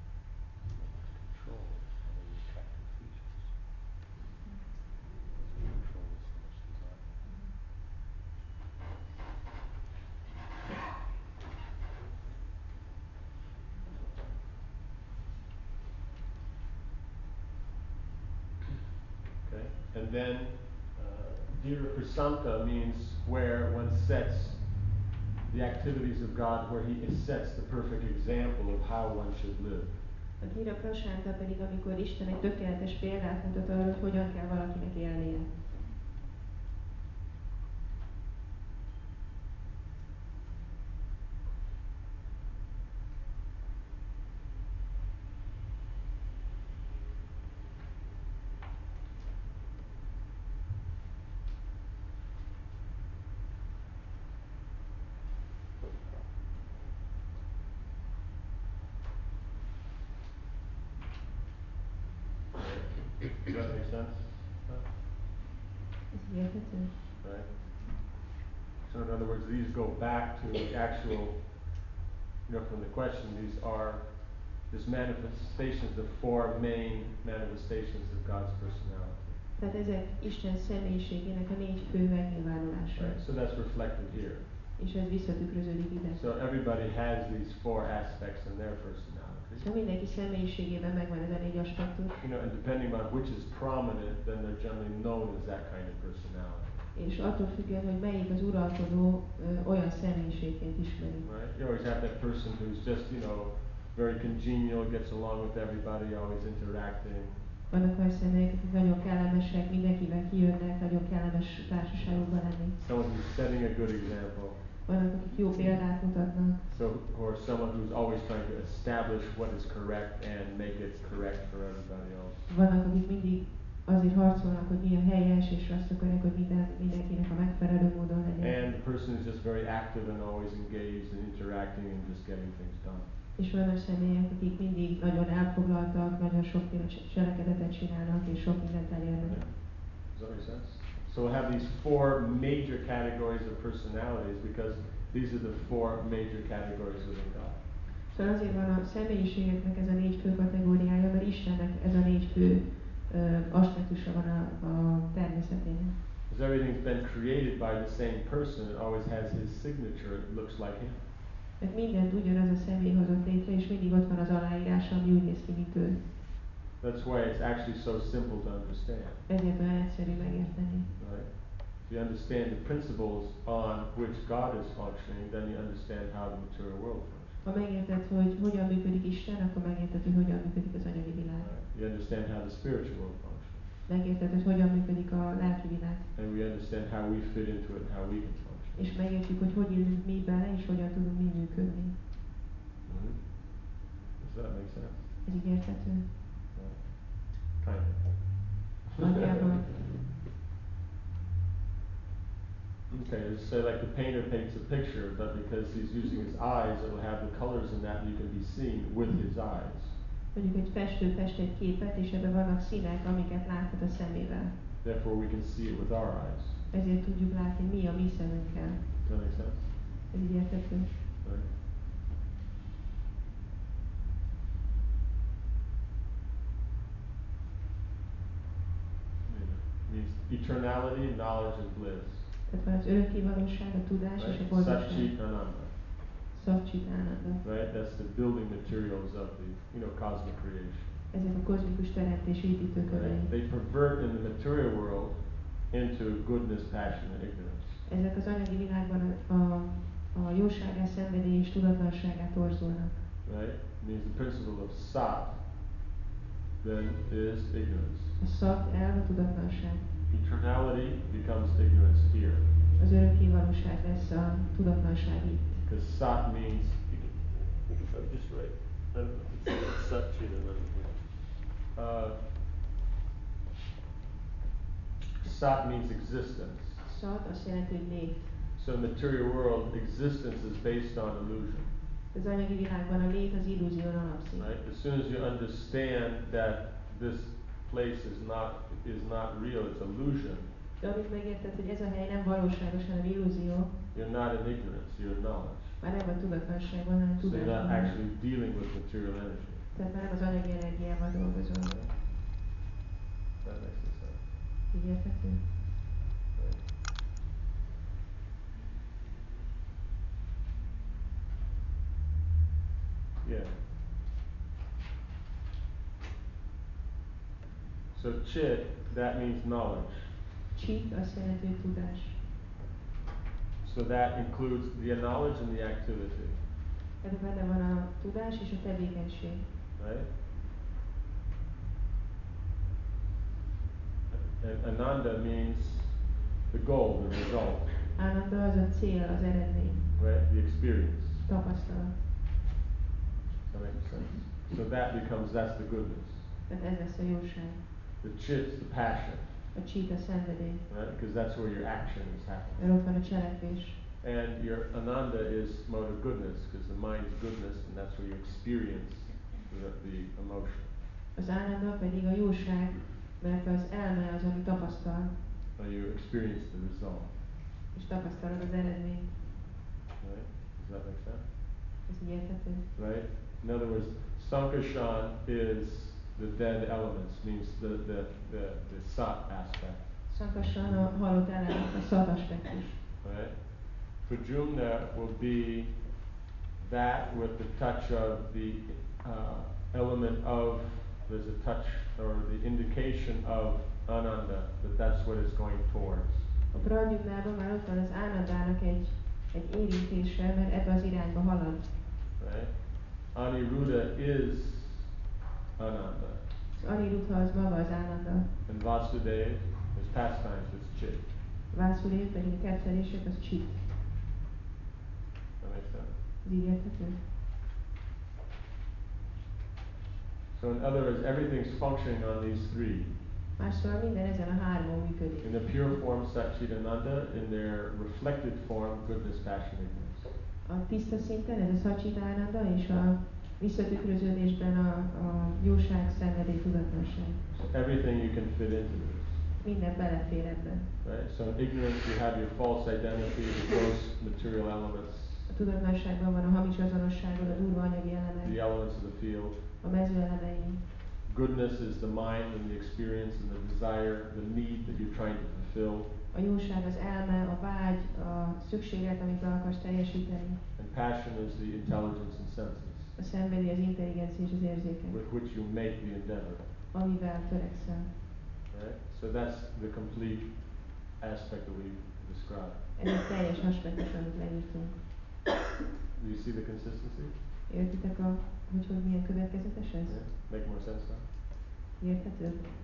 And then, uh, Dhira Prasamta means where one sets the activities of God, where he sets the perfect example of how one should live. A Dhira Prasanta pedig, amikor Isten egy tökéletes példát mutat arra, hogy hogyan kell valakinek élnie. Does that make sense? Ez érthető? Right. So in other words, these go back to the actual, you know, from the question, these are just manifestations, the four main manifestations of God's personality. Tehát ezek Isten személyiségének a négy fő megnyilvánulása. Right. So that's reflected here. És ez visszatükröződik ide. So everybody has these four aspects in their personality. Szóval mindenki személyiségében megvan ez a négy aspektus. You know, and depending on which is prominent, then they're generally known as that kind of personality. És attól függően, hogy melyik az uralkodó, ö, olyan személyiségként ismeri. Right? You always have that person who's just, you know, very congenial, gets along with everybody, always interacting. Vannak olyan személyek, akik nagyon kellemesek, mindenkivel kijönnek, nagyon kellemes társaságokban lenni. Someone who's setting a good example. Vannak, akik jó példát mutatnak. So, or someone who's always trying to establish what is correct and make it correct for everybody else. Vannak, akik mindig azért harcolnak, hogy mi a helyes, és azt akarják, hogy minden, mindenkinek a megfelelő módon legyen. And the person is just very active and always engaged and interacting and just getting things done. És vannak személyek, akik mindig nagyon elfoglaltak, nagyon sokféle cselekedetet csinálnak, és sok mindent elérnek. Yeah. Does that make sense? So we'll have these four major categories of personalities because these are the four major categories within God. Szóval azért van a személyiségeknek ez a négy fő kategóriája, mert Istennek ez a négy fő uh, aspektusa van a, a természetének. Because everything's been created by the same person, it always has his signature, it looks like him. Mert mindent ugyanaz a személy hozott létre, és mindig ott van az aláírása, ami úgy néz ki, mint ő. That's why it's actually so simple to understand. Ezért olyan egyszerű megérteni. Right? If you understand the principles on which God is functioning, then you understand how the material world functions. Ha megérted, hogy hogyan működik Isten, akkor megérted, hogy hogyan működik az anyagi világ. Right? You understand how the spiritual world functions. Megérted, hogy hogyan működik a lelki világ. And we understand how we fit into it and how we can function. És megértjük, hogy hogy illünk mi bele, és hogyan tudunk mi működni. Mm-hmm. Does that make sense? Ez így érthető? Right. Kind of. Nagyjából. Okay, it's say like the painter paints a picture, but because he's using his eyes, it will have the colors in that, and you can be seen with his eyes. Mondjuk egy festő fest egy képet, és ebben vannak színek, amiket láthat a szemével. Therefore, we can see it with our eyes. Ezért tudjuk látni mi a mi szemünkkel. Does that make sense? Ez így érthető? Right. Means eternality, knowledge, and bliss. Tehát van az örökké valóság, a tudás és a Right? boldogság. Satchit Ananda. Satchit Ananda. Right? That's the building materials of the, you know, cosmic creation. Ezek a kozmikus teremtés építőkövei. Right? They pervert in the material world into goodness, passion, and ignorance. Ezek az anyagi világban a, a, a jóságát, szenvedély és tudatlanságát torzulnak. Right? It means the principle of sat then is ignorance. A szat elv a tudatlanság. Eternality becomes ignorance here. Az örökké valóság lesz a tudatlanság itt. Because sat means, if I'm just right, I don't know if it's sat uh, sat means existence. Szat azt jelenti, hogy lét. So in the material world, existence is based on illusion. Az anyagi világban a lét az illúzión alapszik. Right? As soon as you understand that this place is not is not real, it's illusion. De amit megérted, hogy ez a hely nem valóságos, hanem illúzió. You're not in ignorance, you're in knowledge. Már nem a tudatlanságban, hanem So you're not tudásban. actually dealing with material energy. Tehát már nem az anyagi energiával dolgozol. That makes sense. Így érthető? Right. Yeah. So So chit, that means knowledge. Chit azt jelenti, hogy tudás. So that includes the knowledge and the activity. Tehát benne van a tudás és a tevékenység. Right? And Ananda means the goal, the result. Ananda az a cél, az eredmény. Right? The experience. Tapasztalat. That makes sense. So that becomes, that's the goodness. Tehát ez lesz a jóság. The chit's the passion. A chit a szenvedély. Right? Because that's where your action is happening. Mert ott van a cselekvés. And your Ananda is mode of goodness, because the mind is goodness, and that's where you experience the, the emotion. Az Ananda pedig a jóság, mert az elme az, ami tapasztal. Or you experience the result. És tapasztalod az eredményt. Right? Does that make sense? Ez így érthető? Right? In other words, Sankarshan is the dead elements, means the, the, the, the sat aspect. Sankarshan a halott element, a szat aspektus. Right? Prajumna will be that with the touch of the uh, element of, there's a touch or the indication of Ananda, that that's what it's going towards. A Pradyumnában már ott van az Anandának egy, egy érintése, mert ebbe az irányba halad. Right? Aniruddha is Ananda. Az Aniruddha az maga az Ananda. And Vasudev is pastimes, is chit. Vászudév pedig a kettelések, az chit. That makes sense? Ez így érthető? So in other words, everything's functioning on these three. Más szóval minden ezen a hármon működik. In the pure form, Satchitananda, in their reflected form, goodness, passion, ignorance. A tiszta szinten ez a Satchitananda és a visszatükröződésben a, a jóság, szenvedély, tudatlanság. So everything you can fit into this. Minden belefér ebbe. Right? So in ignorance you have your false identity, the gross material elements, A tudatlanságban van a hamis azonosságod, a durva anyagi the elemek, elements of the field. a mező elemei. Goodness is the mind and the experience and the desire, the need that you're trying to fulfill. A jóság az elme, a vágy, a szükséglet, amit be akarsz teljesíteni. And passion is the intelligence and senses, A szenvedély, az intelligencia és az érzékeny, with which you make the endeavor. amivel törekszel. Right? So that's the complete aspect that we described. Ez egy teljes aspektus, amit leírtunk. Do you see the consistency? Értitek, a, hogy, hogy milyen következetes ez? Yeah? Make more sense now? Érthető?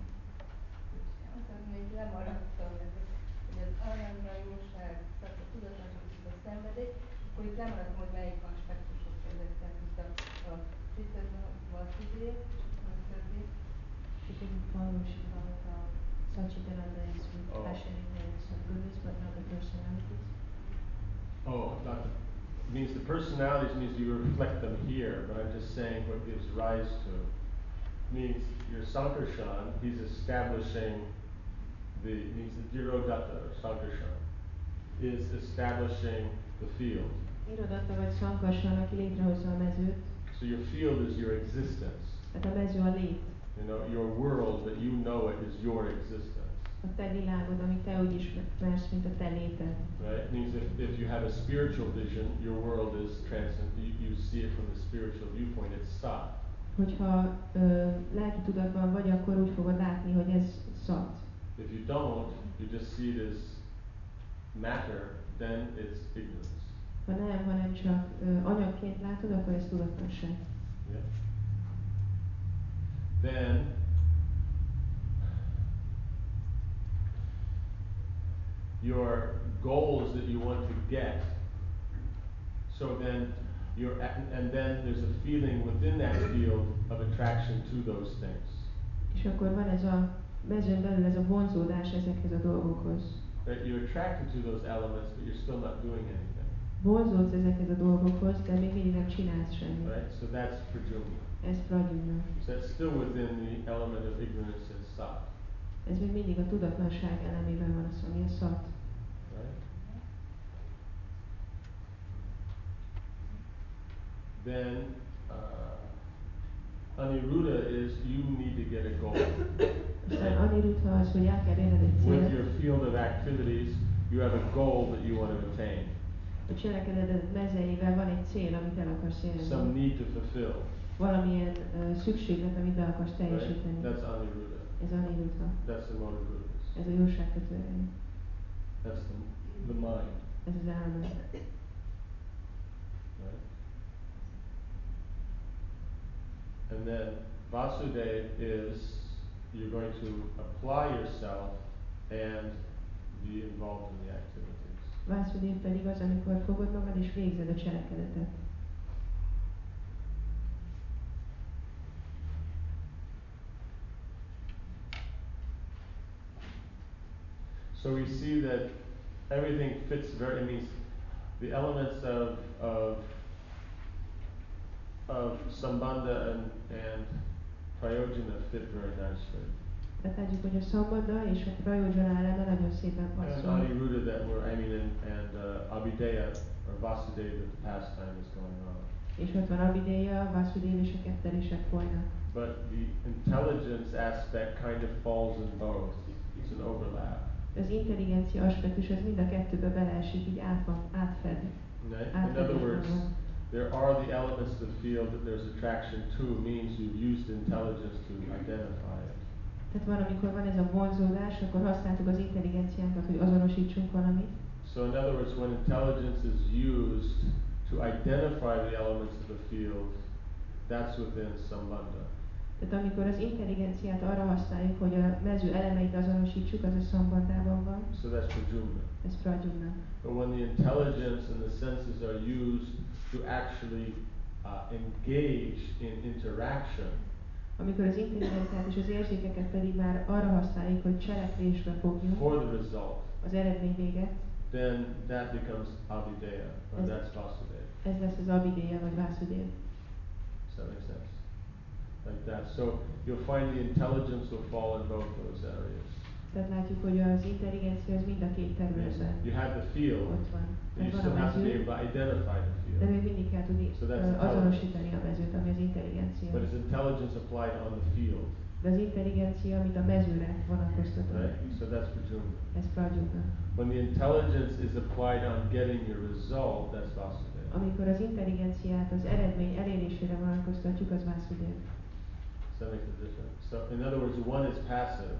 Aztán még lemaradtam, hogy az Ananda, jóság, tehát a tudatlanság, a szenvedély, akkor itt lemaradtam, hogy melyik aspektusok ezek, tehát itt a, a Chitta, Vasudév, és a többi. She didn't follow, she followed the Satchitananda is with Oh. passion, ignorance, and goodness, but not the personalities. Oh, not the, means the personalities means you reflect them here, but I'm just saying what gives rise to. Means your Sankarshan, he's establishing the, means the Dhirodatta or Sankarshan, is establishing the field. Irodatta vagy Sankarshan, aki létrehozza a mezőt, So your field is your existence. tehát a mező a lét. You know, your world that you know it is your existence. A te világod, amit te úgy ismersz, mint a te léted. Right? It means if, if you have a spiritual vision, your world is transcend. You, you see it from the spiritual viewpoint. It's sat. Hogyha ö, lelki tudatban vagy, akkor úgy fogod látni, hogy ez szat. If you don't, you just see it as matter. Then it's ignorance. Ha nem, hanem csak ö, anyagként látod, akkor ez tudatlanság. Yeah. Then your goals that you want to get. So then you're at, and then there's a feeling within that field of attraction to those things. És akkor van ez a mezőn belül ez a vonzódás ezekhez a dolgokhoz. Right? You're attracted to those elements, but you're still not doing anything. Vonzódsz ezekhez a dolgokhoz, de még mindig nem csinálsz semmit. Right? So that's prajumna. Ez pragyumna. So that's still within the element of ignorance and sat. Ez még mindig a tudatlanság elemében van az, ami a szat. Right? Then uh, Aniruddha is you need to get a goal. Aztán Aniruddha az, hogy el kell érned egy With célt. your field of activities, you have a goal that you want to attain. A cselekedeted mezeivel van egy cél, amit el akarsz érni. Some need to fulfill. Valamilyen uh, szükséglet, amit be akarsz Right? teljesíteni. That's Aniruddha. Ez Aniruddha. That's the mode of goodness. Ez a jóság kötőereje. That's the, the mind. Ez az elme. Right? And then Vasudeva is you're going to apply yourself and be involved in the activities. Vásudév pedig az, amikor fogod magad és végzed a cselekedetet. So we see that everything fits very, it means the elements of, of, of Sambandha and, and Prayojana fit very nicely. Tehát látjuk, hogy a Sambandha és a Prayojana eleme nagyon szépen And passzol. Aniruddha that were, I mean, and, and uh, Abhideya or Vasudeva that the pastime is going on. És ott van Abhideya, Vasudeva és a kettelések folynak. But the intelligence aspect kind of falls in both. It's an overlap. Az intelligencia aspektus az mind a kettőbe beleesik, így át van, átfed. Right? In other words, there are the elements of the field that there's attraction to, means you've used intelligence to identify it. Tehát van, amikor van ez a vonzódás, akkor használtuk az intelligenciánkat, hogy azonosítsunk valamit. So in other words, when intelligence is used to identify the elements of the field, that's within Sambandha. Tehát amikor az intelligenciát arra használjuk, hogy a mező elemeit azonosítsuk, az a Sambandhában van. So that's Prajumna. Ez Prajumna. But when the intelligence and the senses are used to actually uh, engage in interaction, amikor az intelligenciát és az érzékeket pedig már arra használjuk, hogy cselekvésbe fogjuk for the result, az eredmény véget, then that becomes Abhideya, or Ez- that's Vasudeva. ez lesz az Abhideya vagy Vasudev. Does that make sense? Like that. So you'll find the intelligence will fall in both those areas. Tehát látjuk, hogy az intelligencia az mind a két területen You have the field, ott van. but Tehát you van still a have to be mező, able to identify the de field. még mindig kell tudni So that's ö, intelligence. azonosítani a mezőt, ami az intelligencia. But is intelligence applied on the field, De az intelligencia, amit a mezőre vonatkoztatott, right? So that's Prajumna. ez Prajumna. When the intelligence is applied on getting your result, that's Vasudeva. Amikor az intelligenciát az eredmény elérésére vonatkoztatjuk, az Vasudev. Does that make the difference? So in other words, one is passive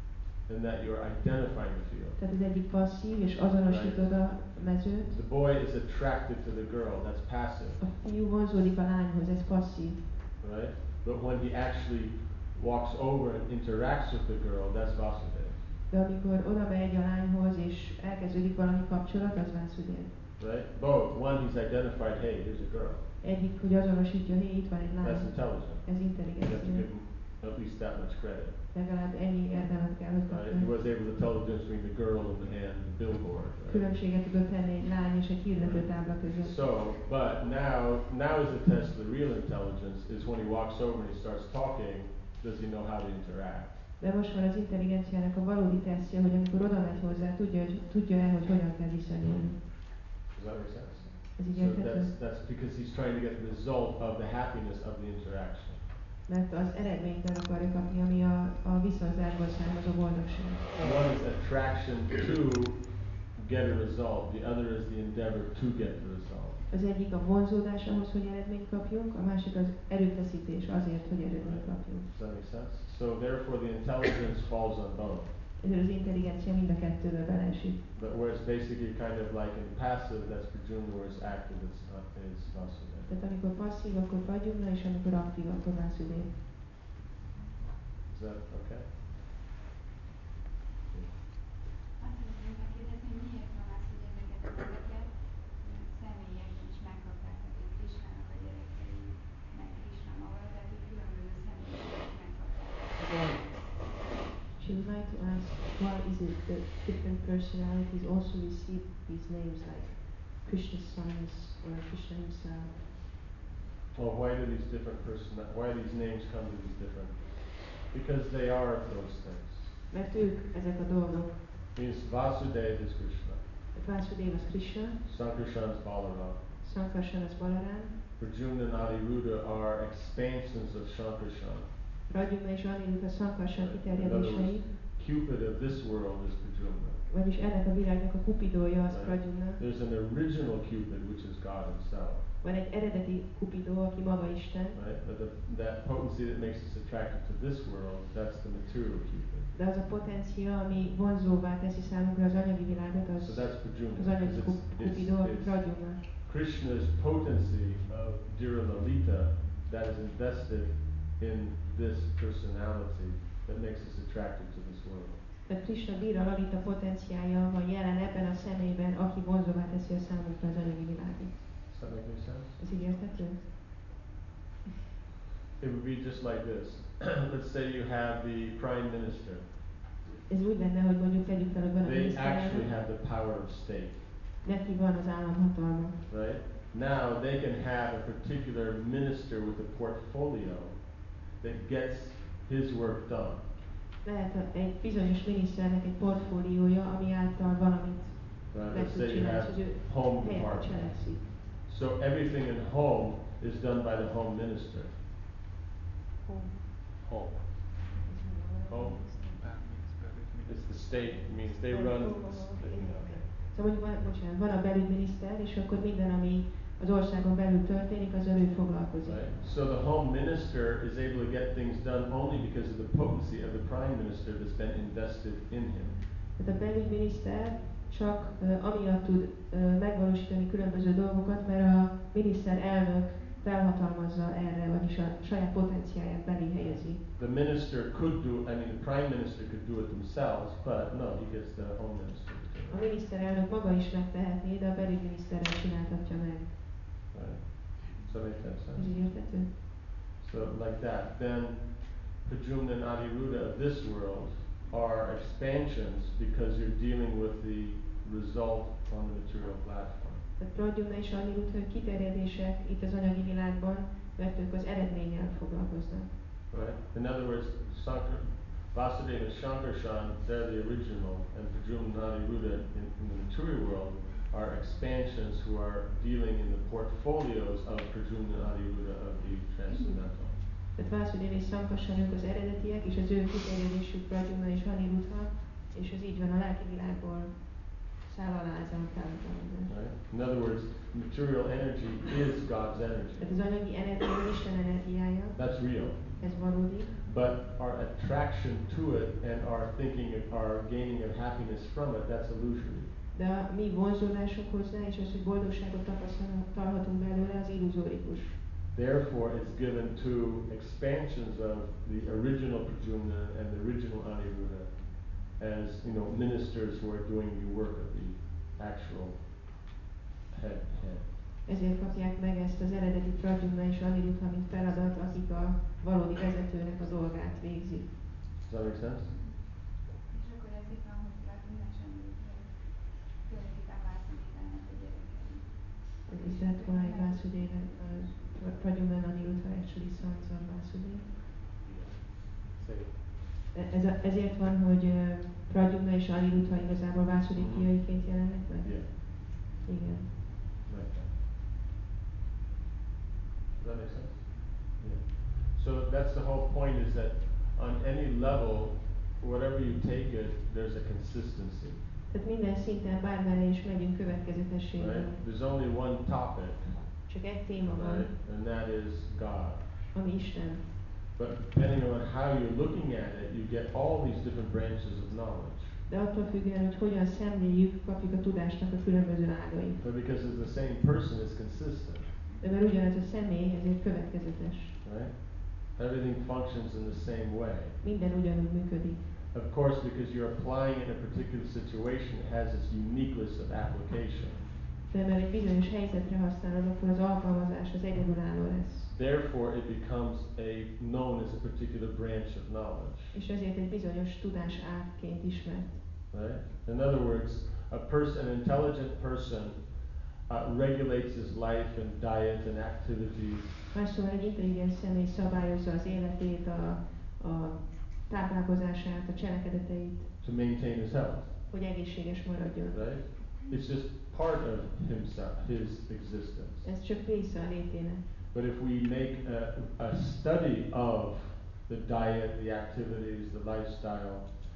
in that you're identifying the field. Tehát az egyik passzív, és azonosítod a mezőt. The boy is attracted to the girl, that's passive, A fiú vonzódik a lányhoz, ez passzív. right? But when he actually walks over and interacts with the girl, that's Vasudeva, De amikor oda megy a lányhoz, és elkezdődik valami kapcsolat, az Vasudev. right? Both. One, he's identified, hey, here's a girl. Egyik, hogy azonosítja, hogy itt van egy lány. That's intelligent. Ez You have to intelligencia. give him at least that much credit. Legalább ennyi érdemet kell, hogy Right? He kapjon. was able to tell the difference between the girl and the, and the billboard. Right? Különbséget tudott tenni egy lány és egy hirdetőtábla között. So, but now, now is the test of the real intelligence is when he walks over and he starts talking, does he know how to interact? De most van az intelligenciának a valódi tesztje, hogy amikor oda megy hozzá, tudja, hogy tudja-e, hogy hogyan kell viszonyulni. Does that make sense? Ez így So érthető? that's, that's because he's trying to get the result of the happiness of the interaction. Mert az eredményt el akarja kapni, ami a, a viszonzásból származó boldogság. One is attraction to get a result, the other is the endeavor to get the result. Az egyik a vonzódás ahhoz, hogy eredményt kapjunk, a másik az erőfeszítés azért, hogy eredményt kapjunk. Does that make sense? So therefore the intelligence falls on both. Ezért az intelligencia mind a kettőbe beleesik. But where it's basically kind of like in passive, that's Prajumna, where it's active, it's, uh, it's Vasudeva. Tehát amikor passzív, akkor Prajumna, és amikor aktív, akkor Vasudev. Is that okay? Azt szeretném megkérdezni, hogy miért van az, hogy ezeket a neveket ö, személyekben is megkapták, tehát hogy Krisnának a gyerekei, meg Krisna maga, tehát hogy különböző személyeket megkapták. She would like to ask, why is it that different personalities also receive these names, like Krishna's sons or Krishna himself? Well, why do these different person, why do these names come to these different? Because they are those things. Mert ők ezek a dolgok. Means Vasudeva is Krishna, Vasudev az Krishna, Sankarshan is Balaram, Sankarshan az Balaram, Prajumna and Aniruddha are expansions of Sankarshan. Prajumna és Aniruddha Sankarshan In other words, kiterjedései, Cupid of this world is Pradyumna. Vagyis ennek a világnak a Kupidója az Right? Pradyumna. There's an original Cupid, which is God himself. Van egy eredeti Kupidó, aki maga Isten. Right? But the, that potency that makes us attracted to this world, that's the material Cupid. De az a potencia, ami vonzóvá teszi számunkra az anyagi világot, az, So that's Pradyumna. az anyagi It's, Kup- it's, Kupidó, aki it's Pradyumna. Krishna's potency of Dhira Lalita that is invested in this personality that makes us attracted to this world. Tehát Krishna Dhira Lalita potenciája van jelen ebben a személyben, aki vonzóvá teszi a számunkra az anyagi világot. Does that make any sense? Ez így érthető? It would be just like this. Let's say you have the prime minister. Ez úgy lenne, hogy mondjuk tegyük fel, hogy van a They actually miniszterelnök, have the power of state, neki van az államhatalma. right? Now they can have a particular minister with a portfolio that gets his work done. Lehet a- egy bizonyos miniszternek egy portfóliója, ami által valamit Right? meg Let's tud say you csinálni, have hogy ő home helyette department. cselekszik. So everything in home is done by the home minister. Home. Home. It's the state, it means they run, the- you know. Szóval mondjuk van, bocsánat, van a belügyminiszter, és akkor minden, ami az országon belül történik, az ő foglalkozik. Right? So the home minister is able to get things done only because of the potency of the prime minister that's been invested in him. Tehát a belügyminiszter csak uh, amiatt tud uh, megvalósítani különböző dolgokat, mert a miniszterelnök felhatalmazza erre, vagyis a saját potenciáját belé helyezi. The minister could do, I mean, the prime minister could do it themselves, but no, he gets the home minister to do A it. miniszterelnök maga is megtehetné, de a belügyminiszterrel csináltatja meg. Right? Does that make sense? Ez így érthető? So like that. Then Pradyumna and Aniruddha of this world are expansions because you're dealing with the result on the material platform. Tehát Pradyumna és Aniruddha kiterjedések itt az anyagi világban, mert ők az eredménnyel foglalkoznak. Right? In other words, Sankar, Vasudeva and Shankarshan, they're the original, and Pradyumna and Aniruddha in, in the material world are expansions who are dealing in the portfolios of Pradyumna and Aniruddha of the transcendental. Tehát Vasudeva és Sankarshan ők az eredetiek, és az ő kiterjedésük Pradyumna és Aniruddha, és ez így van a lelki világból száll alá ezen a felhatalmazás. Right? In other words, material energy is God's energy. Tehát az anyagi energia Isten energiája, That's real. ez valódi, But our attraction to it and our thinking of our gaining of happiness from it, that's illusory. de a mi vonzódásunk hozzá, és az, hogy boldogságot tapasztalhatunk belőle, az illuzórikus. Therefore, it's given to expansions of the original Pradyumna and the original Aniruddha as, you know, ministers who are doing the work of the actual head. head. Ezért kapják meg ezt az eredeti Pradyumna és Aniruddha, mint feladat, akik a valódi vezetőnek a dolgát végzik. Does that make sense? És akkor ezért van, hogy Pradyumna sem követik a Vásudevának a gyerekei. Is that why Vasudeva, uh, Pradyumna and Aniruddha are actually sons of Vasudeva? Say it. E- Ez a, ezért van, hogy uh, Pradyumna és Aniruddha igazából Vasudev Mhm. fiaiként jelennek meg? Yeah, Igen. like that. Does that make sense? Yeah. So that's the whole point, is that on any level, whatever you take it, there's a consistency, Tehát minden szinten bármerre is megyünk következetességben. right? There's only one topic, Csak egy téma van, right? And that is God. ami Isten. But depending on how you're looking at it, you get all these different branches of knowledge. De attól függően, hogy hogyan szemléljük, kapjuk a tudásnak a különböző ágait. But because it's the same person, it's consistent, De mert ugyanaz a személy, ezért következetes. right? Everything functions in the same way. Minden ugyanúgy működik. Of course, because you're applying it in a particular situation, it has its uniqueness of application. De mert egy bizonyos helyzetre használod, akkor az alkalmazás az egyedülálló lesz. Therefore, it becomes a known as a particular branch of knowledge, És ezért egy bizonyos tudás ágként ismert. right? In other words, a person, an intelligent person, uh, regulates his life and diet and activities, Más szóval egy intelligens személy szabályozza az életét, a, a táplálkozását, a cselekedeteit, to maintain his health, hogy egészséges maradjon. right? It's just part of himself, his existence. Ez csak része a létének. But if we make a, a study of the diet, the activities, the lifestyle,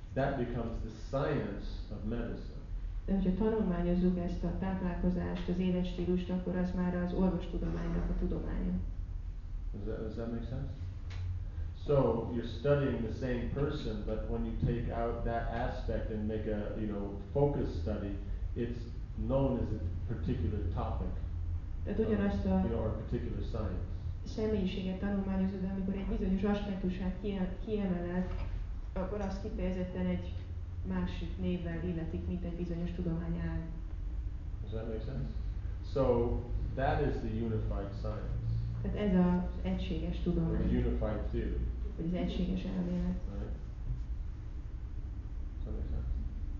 that becomes the science of medicine. De hogyha tanulmányozzuk ezt a táplálkozást, az életstílust, akkor az már az orvostudománynak a tudománya. Does that, does that make sense? So you're studying the same person, but when you take out that aspect and make a, you know, focus study, it's known as a particular topic, Tehát ugyanazt a you know, or a particular science. személyiséget tanulmányozod, de amikor egy bizonyos aspektusát kie- kiemeled, akkor azt kifejezetten egy másik névvel illetik, mint egy bizonyos tudományág. Does that make sense? So that is the unified science, Tehát ez az egységes or the tudomány, unified theory, vagy az egységes elmélet. right? Does that make sense?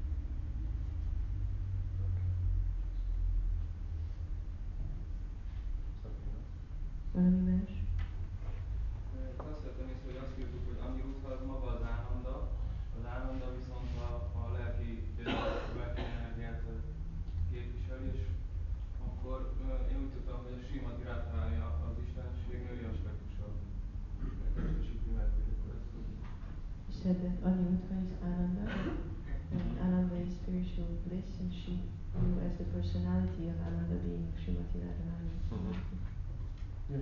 Okay. Something else? Valami más? Itt azt vettem észre, hogy azt írtuk, hogy Aniruddha az maga az Ánanda, az Ánanda viszont a, a lelki, lelki energiát képviseli, és akkor uh, én úgy tudtam, hogy a Srimati Radharani az istenség női aspektusa. Testesíti meg, hogy akkor ezt tudjuk. You said that Aniruddha is Ananda, and Ananda is spiritual bliss, and she, you as the personality of Ananda being Srimati Radharani. Mhm. Yeah.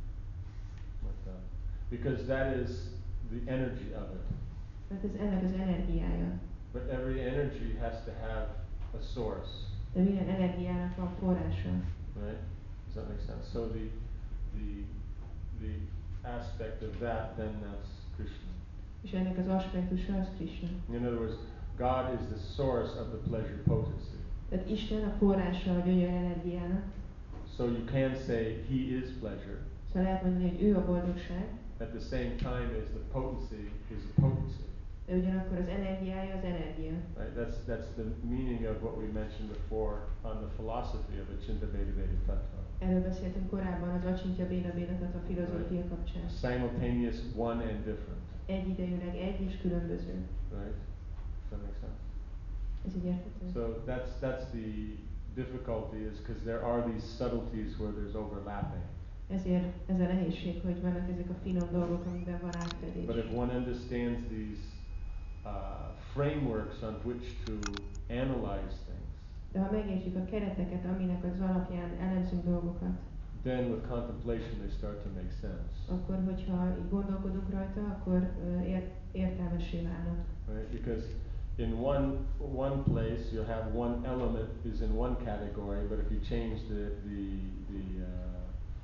Like that. Because that is the energy of it. Mert ez ennek az energiája. But every energy has to have a source, De minden energiának van forrása. right? Does that make sense? So the the the aspect of that, then that's Krishna. És ennek az aspektusa az Krishna. In other words, God is the source of the pleasure potency. Tehát Isten a forrása a gyönyör energiának. So you can say He is pleasure. Szóval lehet mondani, hogy ő a boldogság, At the same time as the potency is a potency. de ugyanakkor az energiája az energia. Right? That's that's the meaning of what we mentioned before on the philosophy of Achinta Veda Veda Tattva. Erről beszéltünk korábban az Acsintya Béna Béna Tattva filozófia kapcsán. Simultaneous, one and different. Egyidejűleg egy és különböző. Right? Does that make sense? Ez így érthető? So that's that's the difficulty, is because there are these subtleties where there's overlapping. Ezért ez a nehézség, hogy vannak ezek a finom dolgok, amiben van átfedés. But if one understands these uh, frameworks on which to analyze things, De ha megértjük a kereteket, aminek az alapján elemzünk dolgokat, then with contemplation they start to make sense. akkor, hogyha így gondolkodunk rajta, akkor uh, ért, értelmessé válnak. Right? Because in one one place you have one element is in one category, but if you change the the the uh,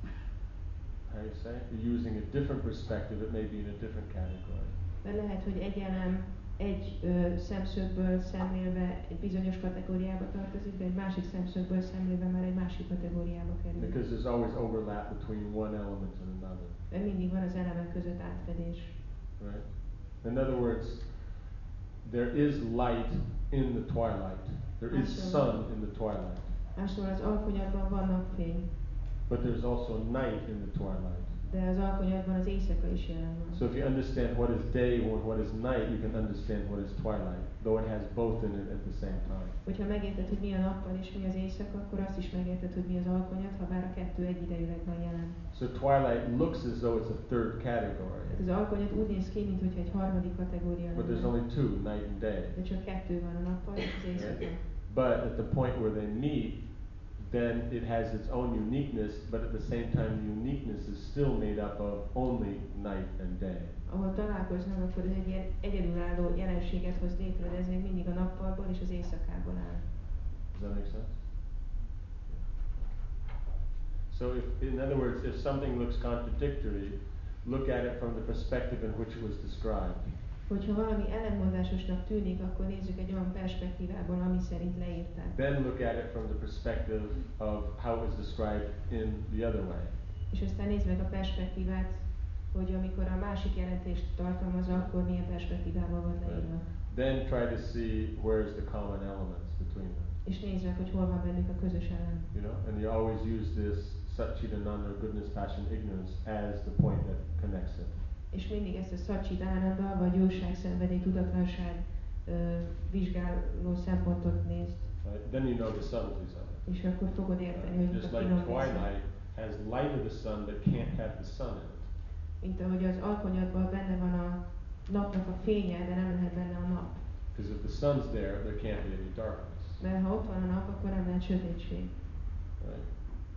how you say, you're using a different perspective, it may be in a different category. Mert lehet, hogy egy elem egy ö, szemszögből szemlélve egy bizonyos kategóriába tartozik, de egy másik szemszögből szemlélve már egy másik kategóriába kerül. Because there's always overlap between one element and another. Mert mindig van az elemek között átfedés. Right? In other words, there is light in the twilight. There is sun in the twilight. Máshol az alkonyatban van napfény, But there's also night in the twilight. de az alkonyatban az éjszaka is jelen van. So if you understand what is day and what is night, you can understand what is twilight, though it has both in it at the same time. Hogyha megérted, hogy mi a nappal és mi az éjszaka, akkor azt is megérted, hogy mi az alkonyat, ha bár a kettő egyidejűleg van jelen. So twilight looks as though it's a third category, Tehát az alkonyat úgy néz ki, mintha egy harmadik kategória but there's lenne. only two, night and day. De csak kettő van, a nappal és az éjszaka. But at the point where they meet, then it has its own uniqueness, but at the same time the uniqueness is still made up of only night and day. Ahol találkoznak, akkor ez egy ilyen egyedülálló jelenséget hoz létre, de ez még mindig a nappalból és az éjszakából áll. Does that make sense? So if, in other words, if something looks contradictory, look at it from the perspective in which it was described. Hogyha valami ellentmondásosnak tűnik, akkor nézzük egy olyan perspektívából, ami szerint leírták. Then look at it from the perspective of how it was described in the other way. És aztán nézd meg a perspektívát, hogy amikor a másik jelentést tartalmazza, akkor milyen perspektívával van leírva. Then try to see where's the common elements between them. És nézd meg, hogy hol van bennük a közös elem. You know, and you always use this Satchidananda, goodness, passion, ignorance as the point that connects it. És mindig ezt a Satchidananda, vagy jóság, szenvedély, tudatlanság uh, vizsgáló szempontot nézd. Right? Then you know the subtleties of it. És akkor fogod érteni, hogy Just a like finom twilight has light of the sun but can't have the sun in it. Mint ahogy az alkonyatban benne van a napnak a fénye, de nem lehet benne a nap. sun's there, there can't be any darkness. Mert ha ott van a nap, akkor nem lehet sötétség. Right?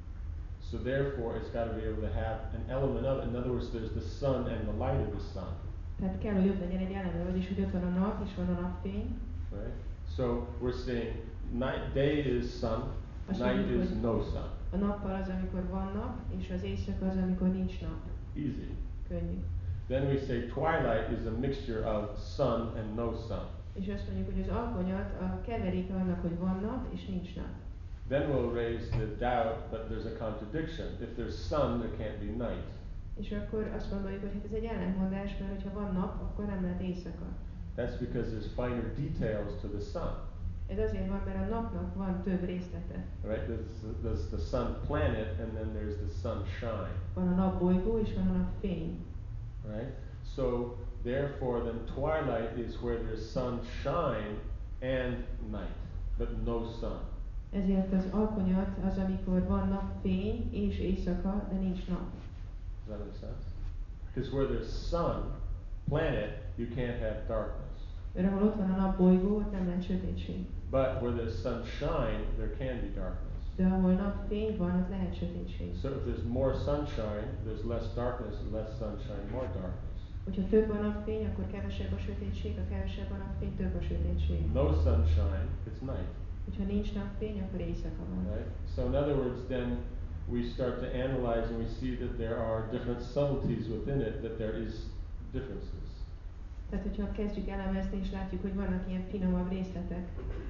So therefore, it's got to be able to have an element of it. In other words, there's the sun and the light of the sun. Tehát kell, hogy ott legyen egy eleme, vagyis hogy ott van a nap, és van a napfény. Right? So we're saying night, day is sun, Azt night mondjuk, is hogy no sun. a nappal az, amikor van nap, és az éjszaka az, amikor nincs nap. Easy. Könnyű. Then we say twilight is a mixture of sun and no sun. És azt mondjuk, hogy az alkonyat a keveréke annak, hogy van nap, és nincs nap. Then we'll raise the doubt, but there's a contradiction. If there's sun, there can't be night. És akkor azt gondoljuk, hogy hát ez egy ellentmondás, mert hogyha van nap, akkor nem lehet éjszaka. That's because there's finer details to the sun. Ez azért van, mert a napnak van több részlete. Right? There's, there's the sun planet, and then there's the sunshine. Van a napbolygó, és van a napfény. Right? So therefore, then twilight is where there's sunshine and night, but no sun. Ezért az alkonyat az, amikor van napfény és éjszaka, de nincs nap. Does that make sense? Because where there's sun, planet, you can't have darkness. Mert ahol ott van a napbolygó, ott nem lehet sötétség. But where there's sunshine, there can be darkness. De ahol napfény van, ott lehet sötétség. So if there's more sunshine, there's less darkness, less sunshine, more darkness. Hogyha több a napfény, akkor kevesebb a sötétség, ha kevesebb a napfény, több a sötétség. No sunshine, it's night. Hogyha nincs napfény, akkor éjszaka van. Right? So in other words, then we start to analyze and we see that there are different subtleties within it, that there is differences. Tehát, hogyha kezdjük elemezni, és látjuk, hogy vannak ilyen finomabb részletek.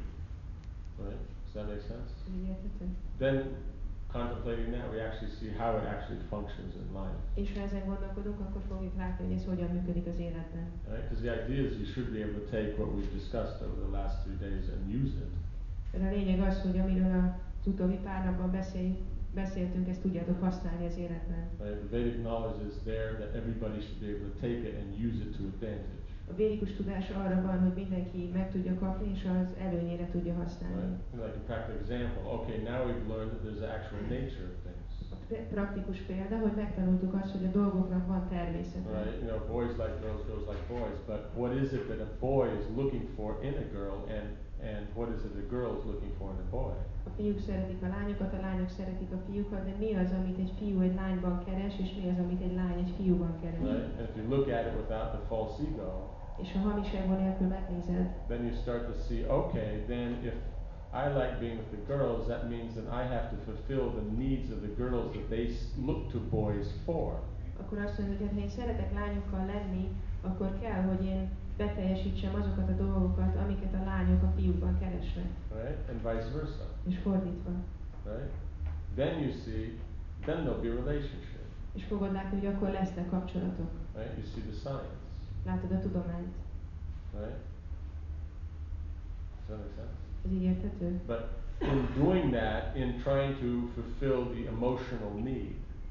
Right? Does that make sense? Így érthető? Then, contemplating that, we actually see how it actually functions in life. És ha ezen gondolkodunk, akkor fogjuk látni, hogy ez hogyan működik az életben. Right? Because the idea is you should be able to take what we've discussed over the last three days and use it. De a lényeg az, hogy amiről az utóbbi pár napban beszél, beszéltünk, ezt tudjátok használni az életben. Right? The Vedic knowledge is there that everybody should be able to take it and use it to advantage. A védikus tudás arra van, hogy mindenki meg tudja kapni, és az előnyére tudja használni. Right? Like a practical example, okay, now we've learned that there's the actual nature of things. A praktikus példa, hogy megtanultuk azt, hogy a dolgoknak van természete. Right? You know, boys like girls, girls like boys, but what is it that a boy is looking for in a girl, and and what is it a girl is looking for in a boy? A fiúk szeretik a lányokat, a lányok szeretik a fiúkat, de mi az, amit egy fiú egy lányban keres, és mi az, amit egy lány egy fiúban keres? Right? And if you look at it without the false ego, És ha hamis ego nélkül megnézed, then you start to see, okay, then if I like being with the girls, that means that I have to fulfill the needs of the girls that they look to boys for. akkor azt mondod, hogy ha én szeretek lányokkal lenni, akkor kell, hogy én beteljesítsem azokat a dolgokat, amiket a lányok a fiúkban keresnek. Right? And vice versa. És fordítva. Right? Then you see, then there'll be a relationship. És fogod látni, hogy akkor lesznek kapcsolatok. Right? You see the science. Látod a tudományt. Right? Does that make sense? Ez így érthető? But in doing that, in trying to fulfill the emotional need,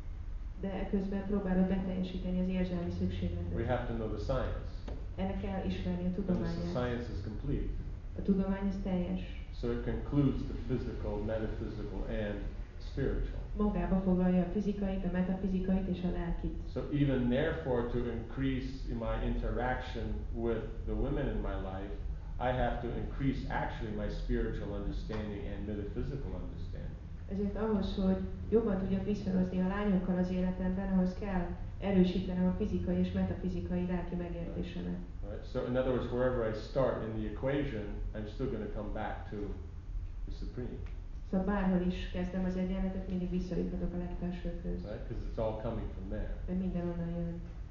De közben próbálod beteljesíteni az érzelmi we szükségletet. have to know the science. Ennek kell ismerni a And the tudományát. science is complete. A tudomány az teljes. So it concludes the physical, metaphysical, and spiritual. Magába foglalja a fizikait, a metafizikait és a lelkit. So even therefore, to increase in my interaction with the women in my life, I have to increase actually my spiritual understanding and metaphysical understanding. Ezért ahhoz, hogy jobban tudjak viszonyulni a lányokkal az életemben, ahhoz kell erősítenem a fizikai és metafizikai lelki megértésemet. Right? So in other words, wherever I start in the equation, I'm still going to come back to the supreme. Szóval bárhol is kezdem az egyenletet, mindig visszajuthatok a legfelsőkhöz. Right? Because it's all coming from there. Mert minden onnan jön.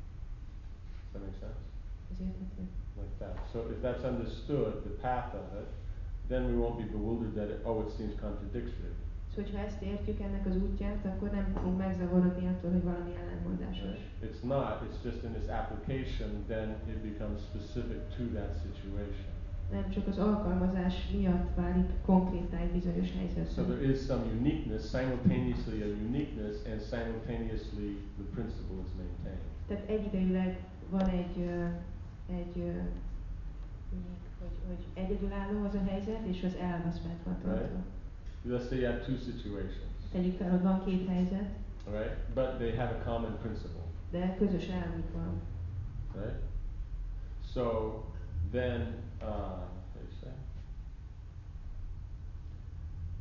Does that make sense? Ez érthető? Like that. So if that's understood, the path of it, then we won't be bewildered that it, oh, it seems contradictory. Szóval, ha ezt értjük, ennek az útját, akkor nem fogunk megzavarodni attól, hogy valami ellentmondásos. Right? It's not. It's just in its application, then it becomes specific to that situation. Nem csak az alkalmazás miatt válik konkrétá egy bizonyos So helyzetben. there is some uniqueness, simultaneously a uniqueness, and simultaneously the principle is maintained. Tehát egyidejűleg van egy, ö, egy ö, unique, hogy, hogy egyedülálló az a helyzet, és az elv az meg van tartva. Let's say you have two situations, Tegyük fel, hogy van két helyzet, right? But they have a common principle, de közös elvük van. right? So then, uh,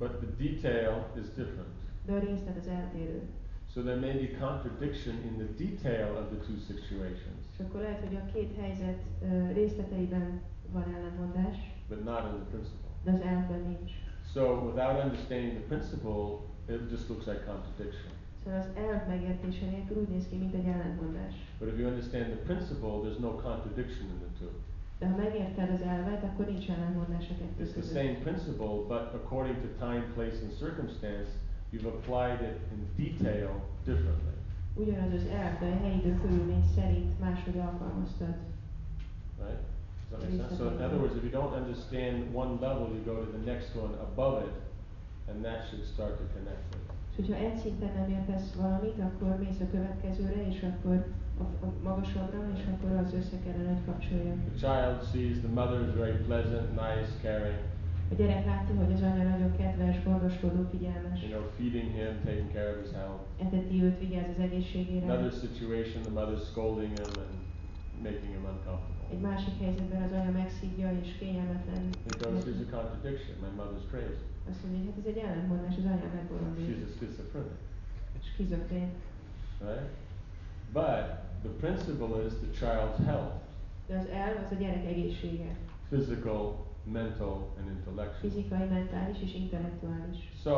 but the detail is different. De a részlet az eltérő. So there may be contradiction in the detail of the two situations, És akkor lehet, hogy a két helyzet ö, részleteiben van ellentmondás, but not in the principle. de az elvben nincs. So without understanding the principle, it just looks like contradiction. Szóval az elv megértése nélkül úgy néz ki, mint egy ellentmondás. But if you understand the principle, there's no contradiction in the two. De ha megérted az elvet, akkor nincs ellentmondás a kettő It's the között. same principle, but according to time, place, and circumstance, you've applied it in detail differently. Ugyanaz az elv, de a helyi idő körülmény szerint máshogy alkalmaztad. Right? Does that make sense? So in other words, if you don't understand one level, you go to the next one above it, and that should start to connect it. És hogyha egy szinten nem értesz valamit, akkor mész a következőre, és akkor a, a magasabbra, és akkor az össze kellene, hogy kapcsolja. The child sees the mother is very pleasant, nice, caring, A gyerek látta, hogy az anya nagyon kedves, gondoskodó, figyelmes. you know, feeding him, taking care of his health. Eteti őt, vigyáz az egészségére. Another situation, the mother's scolding him and making him uncomfortable. Egy másik helyzetben az anya megszidja és kényelmetlen. He goes, here's a contradiction. My mother's crazy. Azt mondja, hogy hát ez egy ellentmondás, az anya megbolondul. She's a schizophrenic. Skizofrén. Right? But the principle is the child's health, De az elv az a gyerek egészsége. physical, mental, and intellectual. Fizikai, mentális és intellektuális. So,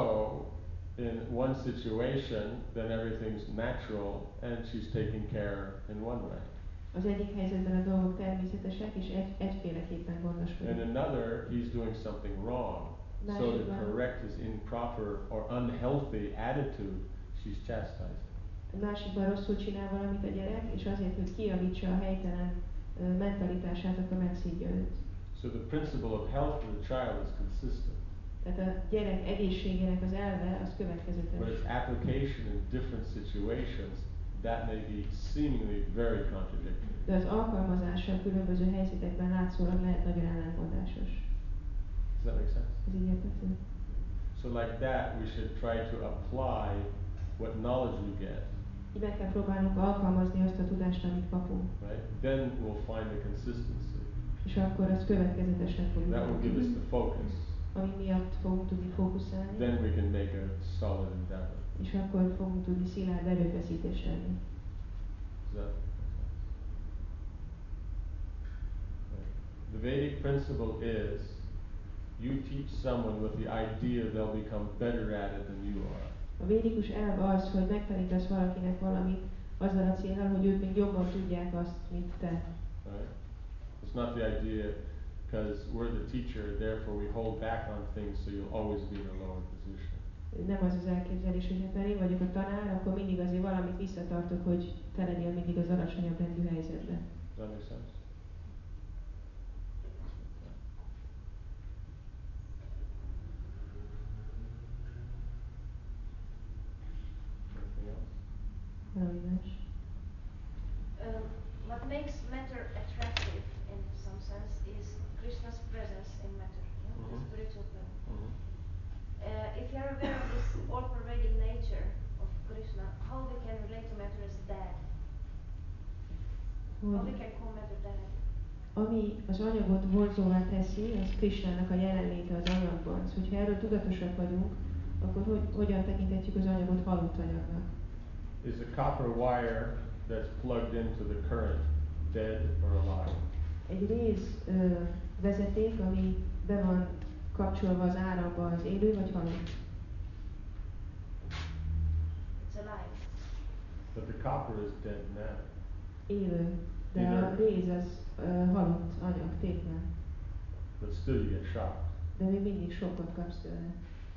in one situation, then everything's natural and she's taken care in one way. Az egyik helyzetben a dolgok természetesek és egy, egyféleképpen In gondoskodik. another, he's doing something wrong. So to Másikban- correct his improper or unhealthy attitude, she's chastising. A másikban rosszul csinál valamit a gyerek, és azért, hogy kijavítsa a helytelen ö, mentalitását, akkor megszidja őt. So the principle of health for the child is consistent, Tehát a gyerek egészségének az elve az but következetes. its application in different situations, that may be seemingly very contradictory. De az alkalmazása a különböző helyzetekben látszólag lehet nagyon ellentmondásos. Does that make sense? Ez így érthető? So like that, we should try to apply what knowledge we get, Így meg kell próbálnunk alkalmazni azt a tudást, amit kapunk. right? Then we'll find the consistency. És akkor az következetesnek fogjuk That will give us the focus. ami miatt fogunk tudni fókuszálni, Then we can make a solid endeavor. és akkor fogunk tudni szilárd erőfeszítést tenni. Does that make sense? Right. The Vedic principle is you teach someone with the idea they'll become better at it than you are. A védikus elv az, hogy megtanítasz valakinek valamit azzal a céllal, hogy ők még jobban tudják azt, mint te. Right? It's not the idea because we're the teacher, therefore we hold back on things so you'll always be in a lower position. Nem az az elképzelés, hogy hát mert én vagyok a tanár, akkor mindig azért valamit visszatartok, hogy te legyél mindig az alacsonyabb rendű helyzetben. Does that make sense? Anything else? Valami más. Um, what makes matter attractive in some sense is Krishna's presence in matter, yeah? Mhm. The spiritual plane. Mhm. Uh, if you are aware of this all-pervading nature of Krishna, how we can relate to matter as dad? How we Hogy can call matter dad? ami az anyagot vonzóvá teszi, az Krishnának a jelenléte az anyagban. Szóval, hogyha erről tudatosak vagyunk, akkor hogy, hogyan tekinthetjük az anyagot halott anyagnak? Is a copper wire that's plugged into the current dead or alive? Egy réz ö, vezeték, ami be van kapcsolva az áramba, az élő vagy halott? It's alive. But the copper is dead matter. Élő, de a Inert. réz az ö, halott anyag, tétlen. But still you get shocked. De még mindig sokkot kapsz tőle.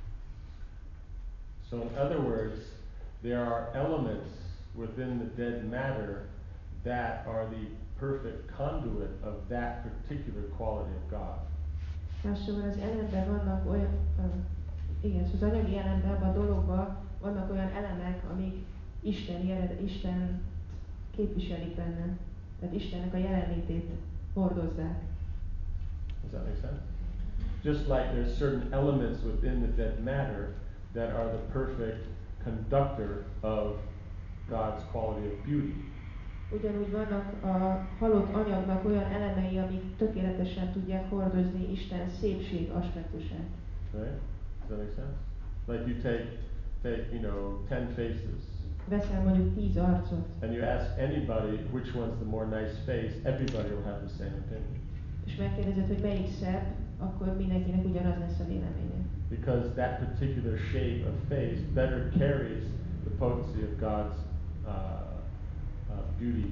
So in other words, there are elements within the dead matter that are the perfect conduit of that particular quality of God. Mássóval az elemben vannak olyan, uh, igen, szóval az anyagi elemben, abban a dologban vannak olyan elemek, amik Isteni ered, Isten képviselik benne. Tehát Istennek a jelenlétét hordozzák. Does that make sense? Just like there's certain elements within the dead matter that are the perfect conductor of God's quality of beauty. Ugyanúgy vannak a halott anyagnak olyan elemei, amik tökéletesen tudják hordozni Isten szépség aspektusát. Right? Does that make sense? Like you take, take, you know, ten faces, Veszel mondjuk tíz arcot, and you ask anybody which one's the more nice face, everybody will have the same opinion. és megkérdezed, hogy melyik szebb, akkor mindenkinek ugyanaz lesz a véleménye. Because that particular shape of face better carries the potency of God's uh, uh, beauty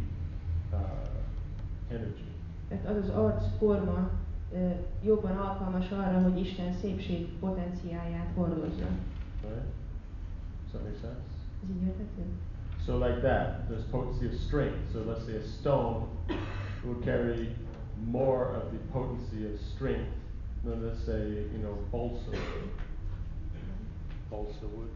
uh, energy. Tehát az az arcforma uh, jobban alkalmas arra, hogy Isten szépség potenciáját hordozza. Right? Does that make sense? Ez így érthető? So like that, there's potency of strength. So let's say a stone will carry more of the potency of strength than, let's say, you know, balsa wood. Balsa wood.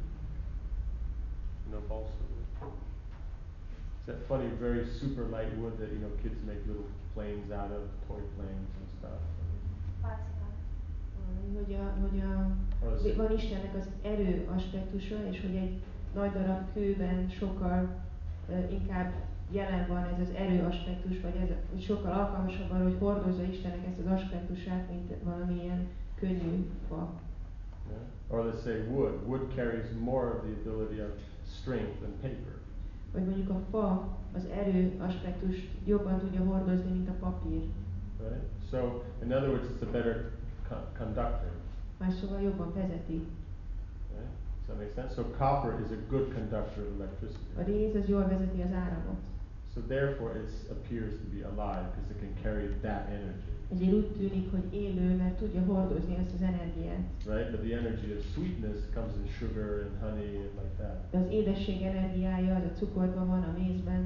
You know balsa wood? It's that funny, very super light wood that, you know, kids make little planes out of, toy planes and stuff. Pálcikák. Hogy, a, hogy a, Az- van Istennek az erő aspektusa, és hogy egy nagy darab kőben sokkal uh, inkább jelen van ez az erő aspektus, vagy ez hogy sokkal alkalmasabb arra, hogy hordozza Istennek ezt az aspektusát, mint valamilyen könnyű fa. Yeah? Or let's say wood. Wood carries more of the ability of strength than paper. Vagy mondjuk a fa az erő aspektust jobban tudja hordozni, mint a papír. Right? So, in other words, it's a better co- conductor. Más szóval jobban vezeti. Right? Does that make sense? So copper is a good conductor of electricity. A réz az jól vezeti az áramot. So therefore it appears to be alive because it can carry that energy. Ezért úgy tűnik, hogy élő, mert tudja hordozni ezt az energiát. Right? But the energy of sweetness comes in sugar and honey and like that. De az édesség energiája az a cukorban van, a mézben.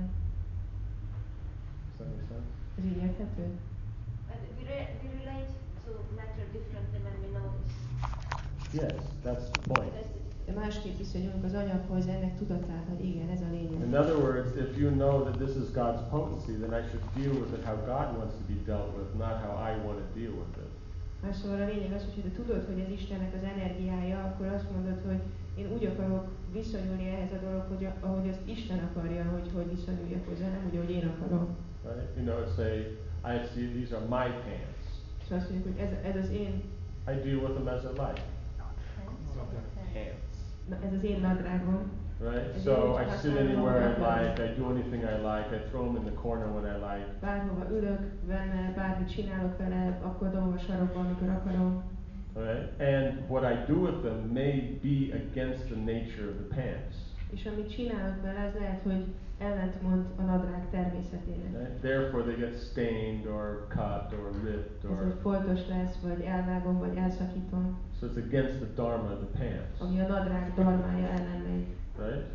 Does that make sense? Ez így érthető? But we, re- we relate to matter differently when we know this. Yes, that's the point. That's the De másképp viszonyulunk az anyaghoz, ennek tudatában, igen, ez a lényeg. In other words, if you know that this is God's potency, then I should deal with it how God wants to be dealt with, not how I want to deal with it. Más szóval a lényeg az, hogy ha tudod, hogy ez Istennek az energiája, akkor azt mondod, hogy én úgy akarok viszonyulni ehhez a dologhoz, hogy ahogy azt Isten akarja, hogy hogy viszonyuljak hozzá, nem úgy, ahogy én akarom. Right? You know, say, I see these are my pants. És azt mondjuk, hogy ez, ez az én, I deal with them as I like. Pants. na, ez az én nadrágom. Right? As So you I have sit time anywhere I to go. like, I do anything I like, I throw them in the corner when I like. Bárhova ülök benne, bármit csinálok vele, akkor dobom a sarokba, amikor akarom. Right? And what I do with them may be against the nature of the pants. És amit csinálok vele, az lehet, hogy ellentmond a nadrág természetének. Right? Therefore they get stained or cut or ripped Ezért or foltos lesz, vagy elvágom, vagy elszakítom, so it's against the dharma of the pants. ami a nadrág darmája ellen megy. Right?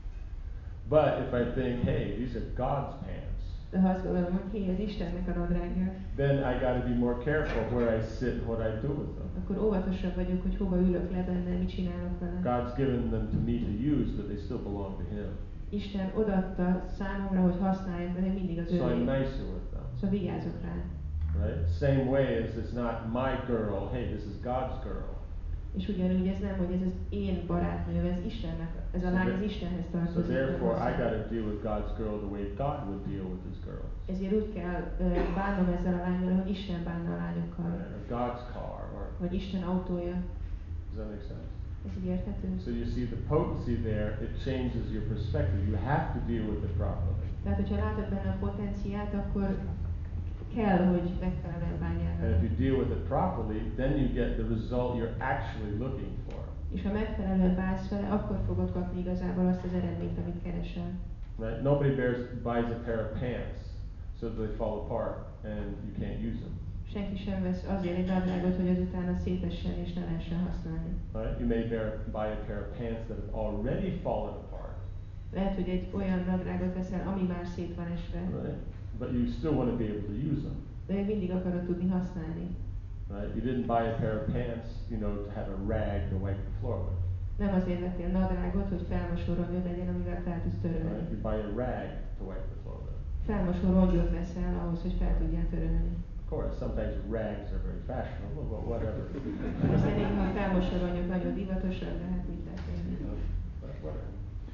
But if I think, hey, these are God's pants, De ha azt gondolom, hogy hé, ez Istennek a nadrágja, then I got to be more careful where I sit and what I do with them. akkor óvatosabb vagyok, hogy hova ülök le benne, mit csinálok vele. God's given them to me to use, but they still belong to Him. Isten odaadta számomra, hogy használjam, de mindig az So I'm övé. nicer with them. Szóval vigyázok rá. Right? Same way as it's not my girl, hey, this is God's girl. És ugyanúgy ez nem, hogy ez az én barátnőm, ez Istennek, ez a lány az Istenhez So tartozik. therefore nem I hozzám. got to deal with God's girl the way God would deal with His girl. Ezért úgy kell ö, bánnom ezzel a lánymal, hogy Isten bánna a lányokkal. Right? Or God's car, or Vagy Isten autója. does that make sense? Ez így érthető? So you see the potency there, it changes your perspective. You have to deal with it properly. Tehát, hogyha látod benne a potenciát, akkor kell, hogy megfelelően bánjál And if vele. you deal with it properly, then you get the result you're actually looking for. És ha megfelelően bánsz vele, akkor fogod kapni igazából azt az eredményt, amit keresel. Right? Nobody bears, buys a pair of pants so that they fall apart and you can't use them. Senki sem vesz azért egy nadrágot, hogy azután szétessen és ne lehessen használni. Right? You may bear, buy a pair of pants that have already fallen apart. Lehet, hogy egy olyan nadrágot veszel, ami már szét van esve, Right? But you still want to be able to use them. de még mindig akarod tudni használni. Right? You didn't buy a pair of pants, you know, to have a rag to wipe the floor with. Nem azért vettél nadrágot, hogy felmosó rongyod legyen, amivel fel tudsz törölni. Right? You buy a rag to wipe the floor with. Felmosó rongyot veszel ahhoz, hogy fel tudjál törölni. Of course, sometimes rags are very fashionable, but whatever. Aztán néha a felmosó rongyok nagyon divatosak, de hát mit lehet tenni. But whatever.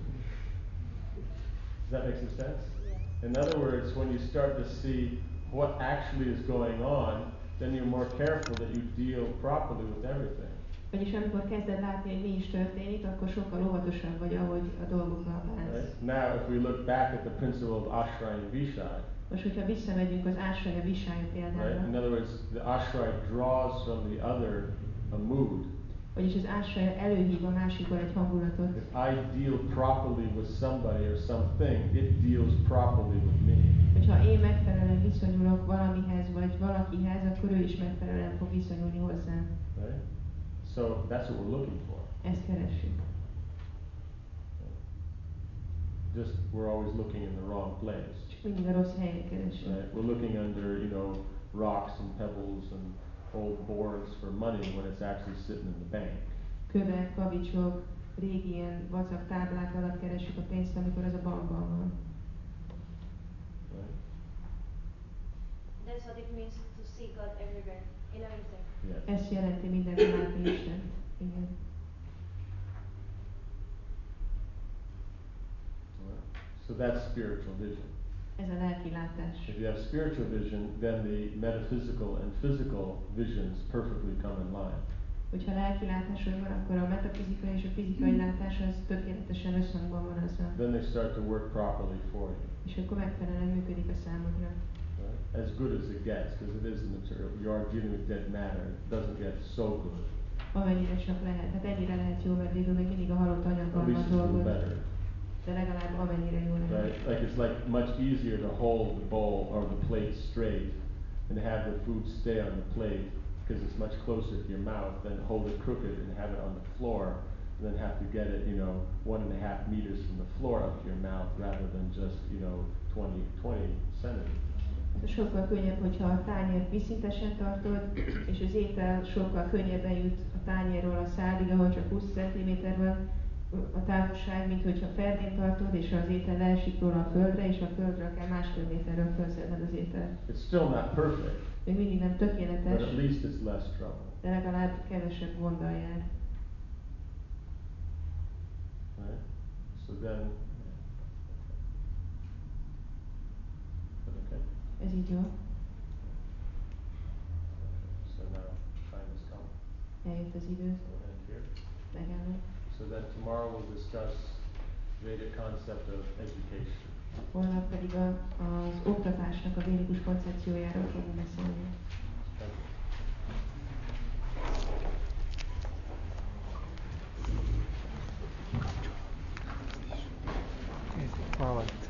Does that make some sense? In other words, when you start to see what actually is going on, then you're more careful that you deal properly with everything. Vagyis amikor kezded látni, hogy mi is történik, akkor sokkal óvatosabb vagy, ahogy a dolgokkal bánsz. Right? Now, if we look back at the principle of Ashray and Vishai, Most, hogyha visszamegyünk az Ásraja Visaya példára, right? In other words, the Ashray draws from the other a mood. vagyis az Ásraja előhív a másikból egy hangulatot. If I deal properly with somebody or something, it deals properly with me. Hogyha én megfelelően viszonyulok valamihez vagy valakihez, akkor ő is megfelelően fog viszonyulni hozzám. Right? So that's what we're looking for. Ezt keressük. Just we're always looking in the wrong place. Csak mindig a rossz helyen keressük. Right? We're looking under, you know, rocks and pebbles and old boards for money when it's actually sitting in the bank. Kövek, kavicsok, régi ilyen vacak táblák alatt keressük a pénzt, amikor az a bankban van. Right? That's what it means to see God everywhere, in everything. Yes. Ezt jelenti mindenki látni Istent. Igen. Right. So that's spiritual vision. Ez a lelki látás. If you have spiritual vision, then the metaphysical and physical visions perfectly come in line. Hogyha lelki látásod van, akkor a metafizikai és a fizikai látás az tökéletesen összhangban van azzal. Then they start to work properly for you. És akkor megfelelően működik a számodra. Right? As good as it gets, because it is material. You are dealing with dead matter. It doesn't get so good. Amennyire csak lehet. Hát ennyire lehet jó, mert végül még mindig a halott anyaggal At least van it's a little dolgod. better. De legalább amennyire jó lehet. Right? Like it's like much easier to hold the bowl or the plate straight and have the food stay on the plate because it's much closer to your mouth than hold it crooked and have it on the floor and then have to get it, you know, one and a half meters from the floor up to your mouth rather than just, you know, twenty, twenty centimeters. Ez sokkal könnyebb, hogyha a tányért viszintesen tartod, és az étel sokkal könnyebben jut a tányérról a szálig, ahol csak húsz centiméter van a távolság, mint hogyha ferdén tartod, és az étel leesik róla a földre, és a földről kell másfél méterről fölszedned az ételt. It's still not perfect, Még mindig nem tökéletes, but at least it's less trouble. de legalább kevesebb gonddal jár. Right? So then, okay. Ez így jó. So now time has come. Eljött az idő, So we'll end here. megállunk. So then tomorrow we'll discuss Vedic concept of education. Holnap pedig a, az oktatásnak a védikus koncepciójáról fogunk beszélni. Thank you. Hvala.